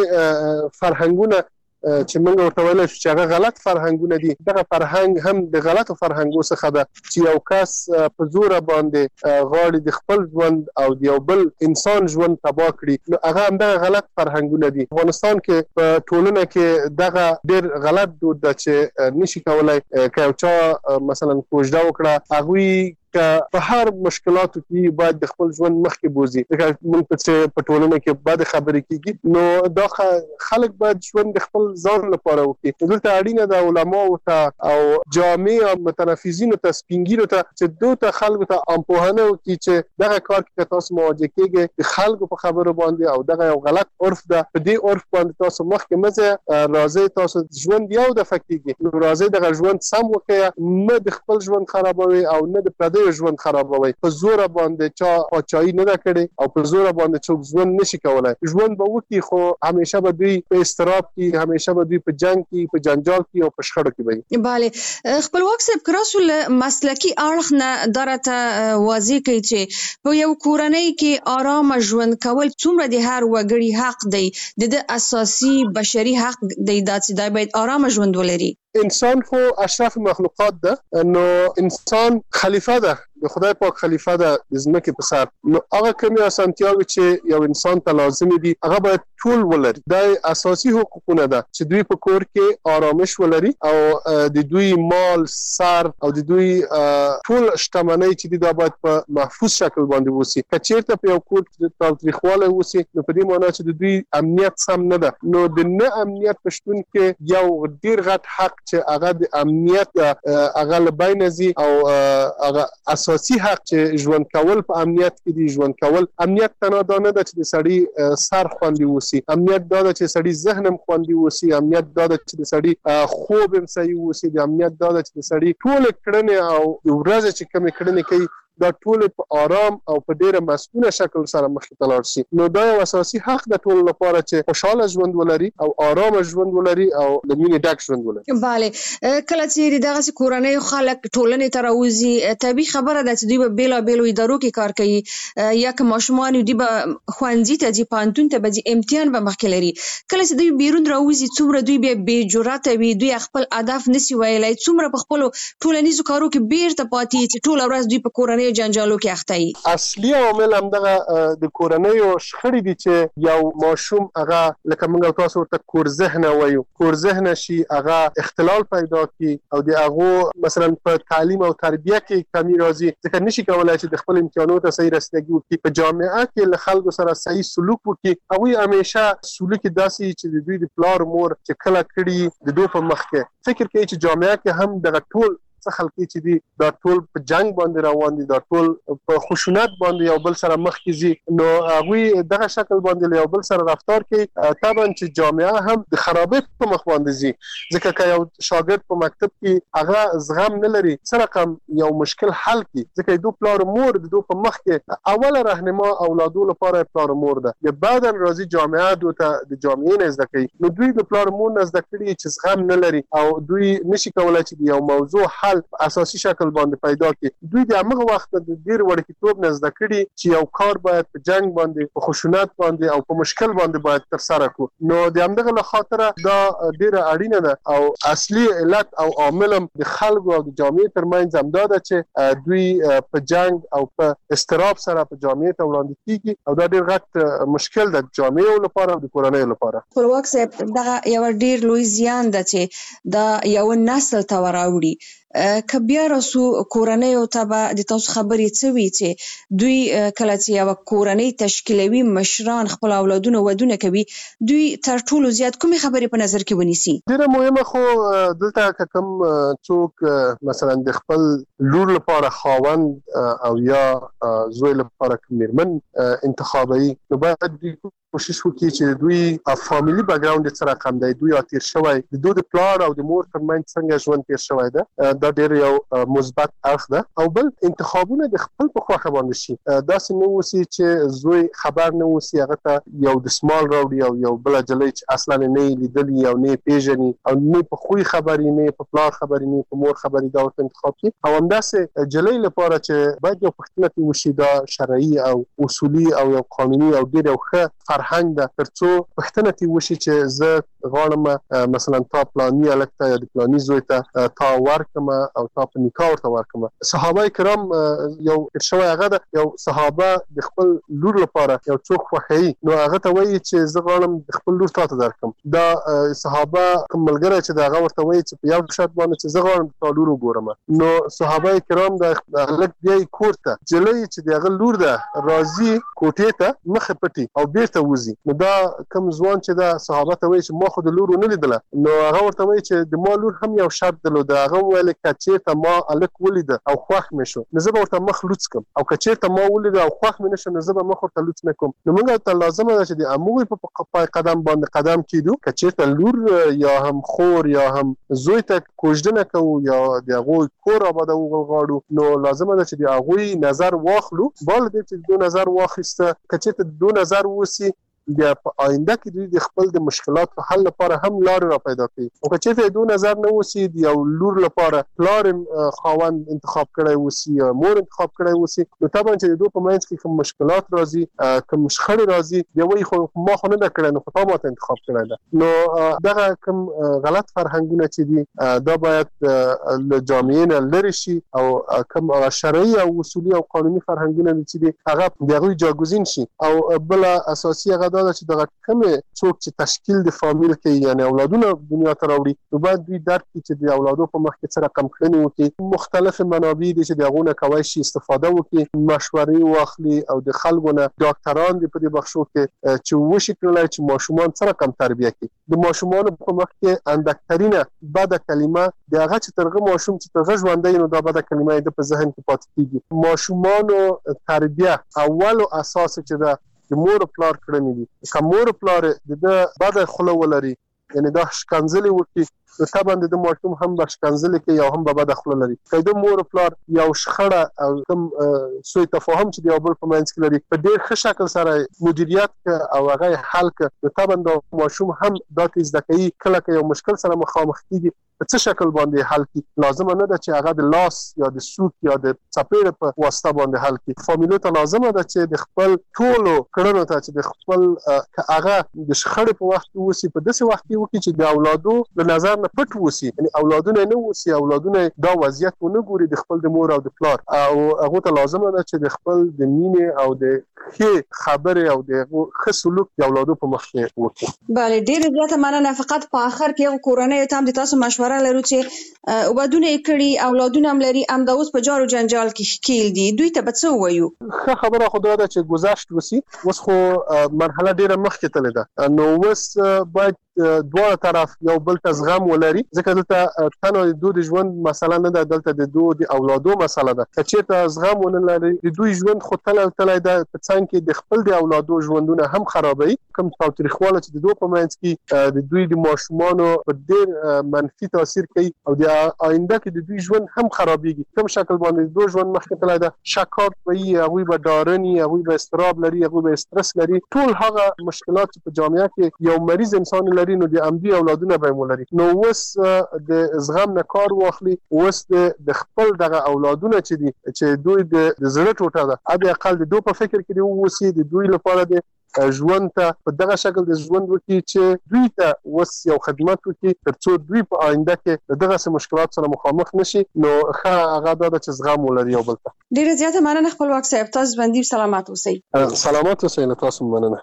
Speaker 18: ځینې فرهنګونه چې موږ ورته ویل چې هغه غلط فرهنګونه دي، دغه فرهنګ هم د غلطو فرهنګو څخه ده چې یو کس په زور باندې غواړي د خپل ژوند او د یو بل انسان ژوند تباه کړي. نو هغه هم دغه غلط فرهنګونه دي. افغانستان کې په ټولنه کې دغه ډیر غلط دود ده چې نشي کولای که یو چا مثلا کوژده وکړه هغوی که په هر مشکلاتو کې باید د خپل ژوند مخکې بوزي. لکه موږ په په ټولنه کې بعد خبرې کیږي، نو دا خلک باید ژوند د خپل ځان لپاره وکړي. دلته اړینه ده علماو ته او جامع او متنفذینو ته سپینګیرو ته چې دوی ته خلکو ته امپوهنه وکړي چې دغه کار کې تاسو مواجه کیږئ د خلکو په خبرو باندې او دغه یو غلط عرف ده، په دې عرف باندې تاسو مخکې مزه راځي، تاسو ژوند یو د فکتیږي، نو راځي دغه ژوند سم وکړئ، نه د خپل ژوند خرابوي او نه د پردي ژوند خرابوي. په زور باندې چا پاچاهي نه کړي او په زور باندې څوک ژوند نشي کولای. ژوند به وکړي خو همیشه به دوی په استراب کې، همیشه به دوی په جنگ کې، په جنجال کې او په شخړو کې وي.
Speaker 14: bale خپلواک صاحب کراسو مسلکی اړخ نه درته واضح کوي چې په یو کورنۍ کې آرام ژوند کول څومره د هر وګړي حق دی، د اساسي بشري حق دی چې دا باید آرام ژوند ولري.
Speaker 18: انسان خو اشرف مخلوقات ده، نو انسان خلیفہ ده، د خدای پاک خلیفہ ده د ځمکې په سر. نو هغه کومې اسانتیاوې چې یو انسان ته لازمي دي هغه باید ټول ولري. دا اساسي حقوقونه ده چې دوی په کور کې آرامش ولري او د دوی مال، سر او د دوی ټول شتمنۍ چې دي دا باید په محفوظ شکل باندې وسی. که چیرته په یو کور کې تاوتریخوالی وسی، نو په دې معنی چې د دوی امنیت سم نه ده. نو د نه امنیت په شتون کې یو ډیر غټ حق چې هغه د امنیت هغه له بینه ځي او هغه اساسي حق چې ژوند کول په امنیت کې دی. ژوند کول امنیت تنه دا نه ده چې د سړی سر خوندي وسی، امنیت دا ده چې سړی ذهن هم خوندي وسی، امنیت دا ده چې د سړی خوب هم صحیح وسی، د امنیت دا ده چې د سړی ټول کړنې او ورځ چې کوم کړنې کوي دا ټول په آرام او په ډیره مسؤله شکل سره مخکې تلاړ شي. نو دا یو اساسي حق د ټول لپاره چې خوشاله ژوند ولري او آرام ژوند ولري او د مینې ډک ژوند ولري.
Speaker 14: bale کله چې دغه کورنۍ خلک ټولنې ته راوځي، طبيعي خبره ده چې دوی به بیل بیل ادارو کې کار کوي، یا که ماشومان دوی به خوانځي ته ځي، پانتون ته به ځي، امتحان به مخکې لري. کله چې دوی بیرون راوځي څومره دوی به بې جرأته وي، دوی خپل اهداف نسی ویلای، څومره په خپل ټولنیزو کارو کې بیرته پاتې چې ټول ورځ دوی په کورنۍ کورنۍ جنجالو کې اخته وي.
Speaker 18: اصلي عامل همدغه د کورنۍ شخړې دي چې یو ماشوم هغه لکه موږ تاسو ورته کور ذهن وایو کور ذهن شي هغه اختلال پیدا کی او د هغه مثلا په تعلیم او تربیه کې کمی راځي ځکه نشي کولای چې د خپل امکاناتو ته صحیح رسیدګي وکړي په جامعه کې له خلکو سره صحیح سلوک وکړي او همیشه سلوک داسي چې د دوی د پلار مور چې کله کړي د دوی په مخ کې فکر کوي چې جامعه کې هم دغه ټول څه خلک چې دي دا ټول په جنگ باندې روان دي دا ټول په خشونت باندې یو بل سره مخ کیږي نو هغه دغه شکل باندې یو بل سره رفتار کوي طبعا چې جامعه هم د خرابې په مخ باندې زی ځکه چې یو شاګرد په مکتب کې هغه زغم نه لري سره کم یو مشکل حل کی ځکه دوی پلار مور د دوی په مخ کې اوله راهنما اولادو لپاره پلار مور ده د بعد راځي جامعه دوی ته د جامعې نه زده کوي نو دوی د پلار مور نه زده کړي چې زغم نه لري او دوی نشي کولای چې یو موضوع حل اساسي شکل باندې پیدا کړي دوی د هغه وخت د ډیر وړکتوب نه زده کړي چې یو کار باید په جنگ باندې په خشونت باندې او په مشکل باندې باید تر سره کو نو د همدغه له خاطره دا ډیر اړینه ده او اصلي علت او عامل د خلکو او د جامعې ترمنځ همدا ده چې دوی په جنگ او په استراب سره په جامعې ته وړاندې کیږي او دا ډیر غټ مشکل ده د جامعې لپاره او د کورنۍ لپاره
Speaker 14: خپلواک صاحب دغه یو ډیر لوی زیان ده چې دا یو نسل ته وراوړي که بیا راسو کورنۍ او تبع د تاسو خبرې څه وی چې دوی کله چې یو کورنۍ تشکیلوي مشران خپل اولادونه ودونه کوي دوی تر ټولو زیات کومې خبرې په نظر کې ونیسي
Speaker 18: ډیره مهمه خو دلته کوم څوک مثلا د خپل لور لپاره خاوند او یا زوی لپاره میرمن انتخابي نو باید کوشش وکړي چې دوی فاميلي بیک ګراوند سره کم دی دوی اتیر شوی د دوی د پلار او د مور ترمنځ څنګه ژوند تیر شوی ده دا ډیر یو مثبت اړخ ده او بل انتخابونه د خپل په خوښه باندې شي دا سمه وسی چې زوی خبر نه وسی هغه ته یو د سمال راوړي او یو بل جلې چې اصلا نه لیدلی او نه پیژني او نه په خوې خبرې نه په پلار خبرې نه په مور خبرې دا ورته انتخاب کی او همداسې جلې لپاره چې باید یو پښتنه وشي دا شرعي او اصولي او یو قانوني او ډیر یو ښه فرهنګ ده ترڅو پښتنه تی وشي چې زه غواړم مثلا تا پلاني الکته یا د پلاني زوی ته تا ورکم او تا په نکاح ورته ورکم صحابه کرام یو ارشوي هغه ده یو صحابه د خپل لور لپاره یو څوک خوخی نو هغه ته وایي چې زه غواړم د خپل لور ته درکم دا صحابه کوم ملګری چې دا هغه ورته وایي چې په یو شرط باندې چې زه غواړم تا لور وګورم نو صحابه کرام د لک دی کوړه جلې چې دغه لور ده راضي کوټې ته مخ پټي او بیرته وزي نو دا کوم ځوان چې دا صحابه ته وایي چې ما خو د لور نه لیدله نو هغه ورته وایي چې د ما لور هم یو شرط درلود هغه ویل کچې ته ما الک ولید او خوښ مې شو نو زه به ورته مخ لوڅ کوم او کچې ته ما ولید او خوښ مې نشو نو زه به مخ ورته لوڅ نه کوم نو موږ ته لازم ده چې د اموي په قدم باندې قدم کیدو کچې ته لور یا هم خور یا هم زوی ته کوژدنه کوو یا د هغه کور آباده وغواړو نو لازم ده چې د هغه نظر واخلو بل دې چې دو نظر واخیسته کچې ته دو نظر وسی بیا په آینده کې دوی د خپل د مشکلاتو حل لپاره هم لار را پیدا کوي او که چېرته دوی نظر نه وسی دی یو لور لپاره پلار خاوند انتخاب کړی وسی یا مور انتخاب کړی وسی نو طبعا چې دوی په منځ کې کوم مشکلات راځي کوم شخړې راځي دی وایي خو ما خو نه دا کړی نو خو تا ماته انتخاب کړی ده نو دغه کوم غلط فرهنګونه چې دي دا باید له جامعې نه لرې شي او کوم شرعي او اصولي او قانوني فرهنګونه چې دي هغه د هغوی جاګوزین شي او بل اساسي هغه دا چې دغه کوم څوک چې تشکیل د فامیل کې یعنی اولادونه دنیا ته راوړي نو باید دوی درک کړي چې د اولادو په مخ کې څه رقم کړنی وکړي مختلف منابع دي چې دغه نه کوي شي استفاده وکړي مشورې واخلي او د خلکو نه ډاکټران دي په دې بخشو کې چې وشي کړلای چې ماشومان څه رقم تربیه کړي د ماشومان په مخ کې اندکترینه بد کلمه دغه چې ترغه ماشوم چې ترغه ژوندۍ نو دا بد کلمه د په ذهن کې پاتې کیږي ماشومان تربیه اول او اساس چې دا د مور پلار کړنی دي که مور پلار د بد خله ولري یعنی دا شکنځلې وکړي نو طبعا د ماشوم هم به شکنځلې کوي او هم به بد خله لري که د مور پلار یو شخړه او کوم سوء تفاهم چې د یو بل په منځ کې لري په ډېر ښه شکل سره مدیریت او هغه حل کړي نو طبعا د ماشوم هم دا زده کوي کله که یو مشکل سره مخامخ کیږي په څه شکل باندې حل کی لازم نه ده چې هغه د لاس یا د سوک یا د چپېړې په واسطه باندې حل کی فامیلو ته لازم ده چې د خپل ټولو کړنو ته چې د خپل هغه د شخړې په وخت وسی په داسې وخت کې وکړي چې د اولادو د نظر نه پټ وسی یعنی اولادونه نه وسی اولادونه دا وضعیت ونه ګوري د خپل د مور او د پلار او هغه ته لازم ده چې د خپل د مینې او د ښه خبرې او د ښه سلوک د اولادو په مخ کې وکړي.
Speaker 14: بله ډېر زیاته مننه. فقط په آخر کې یو کورنۍ ته هم د تاسو مشوره لرو چې وبدونه کړي اولادونه هم لري ام د اوس په جارو جنجال کې ښکیل دي دوی ته به څه وایو؟
Speaker 18: ښه خبره خو دا ده چې گذشت وسی اوس خو مرحله ډیره مخکې تللې ده نو اوس باید دوه طرف یو بل ته زغم ولري ځکه دلته تنه د دوی ژوند مسله نه ده دلته د دوی د اولادو مسله ده چې چیرته زغم ونه لري د دوی ژوند خو تل تل د څنګه کې د خپل د اولادو ژوندونه هم خرابوي کوم تاریخواله چې د دوی په منځ کې د دوی د ماشومانو په ډیر منفي تاثیر کوي او د آینده کې د دوی ژوند هم خرابېږي کوم شکل باندې دوی ژوند مخکې تللی ده شکاک وي هغوی به ډارني هغوی به اضطراب لري هغوی به استرس لري ټول هغه مشکلات چې په جامعه کې یو مریض انسان لري نو د امدي اولادونه به مولري نو اوس د زغم نه کار واخلي اوس د خپل دغه اولادونه چې دي چې دوی د زړه ټوټه ده اته اقل د دوی په فکر کې دی اوسې د دوی لپاره د ژوند ته په دغه شکل د ژوند وکړي چې دوی ته اوس یو خدمت وکړي ترڅو دوی په آینده کې دغه سم مشکلات سره مخامخ نشي نو ښه هغه دا چې زغم ولري یو بل ته.
Speaker 14: ډیره زیاته مننه خپلواک صاحب تاسو باندې سلامات اوسئ.
Speaker 18: سلامات اوسئ تاسو مننه.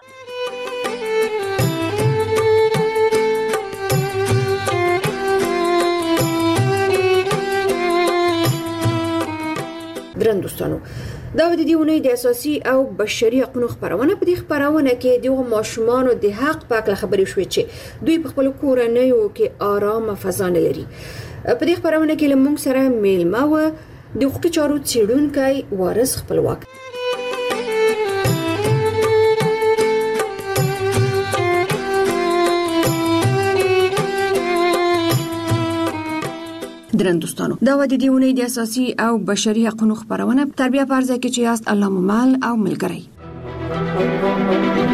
Speaker 11: درن دوستانو دا د دې ونې د اساسي او بشري حقوقو خبرونه په دې خبرونه کې د ماشومان د حق په اړه خبرې شوې چې دوی په خپل کورنیو کې آرام فضا نه لري. په دې خبرونه کې لمونږ سره میلمه و د حقوقي چارو څېړونکی وارث خپلواک. درن دوستانو دا و د دې ونې د اساسي او بشري حقوقو خبرونه تربیه پرځه کې چې یاست الله ممل او ملګری.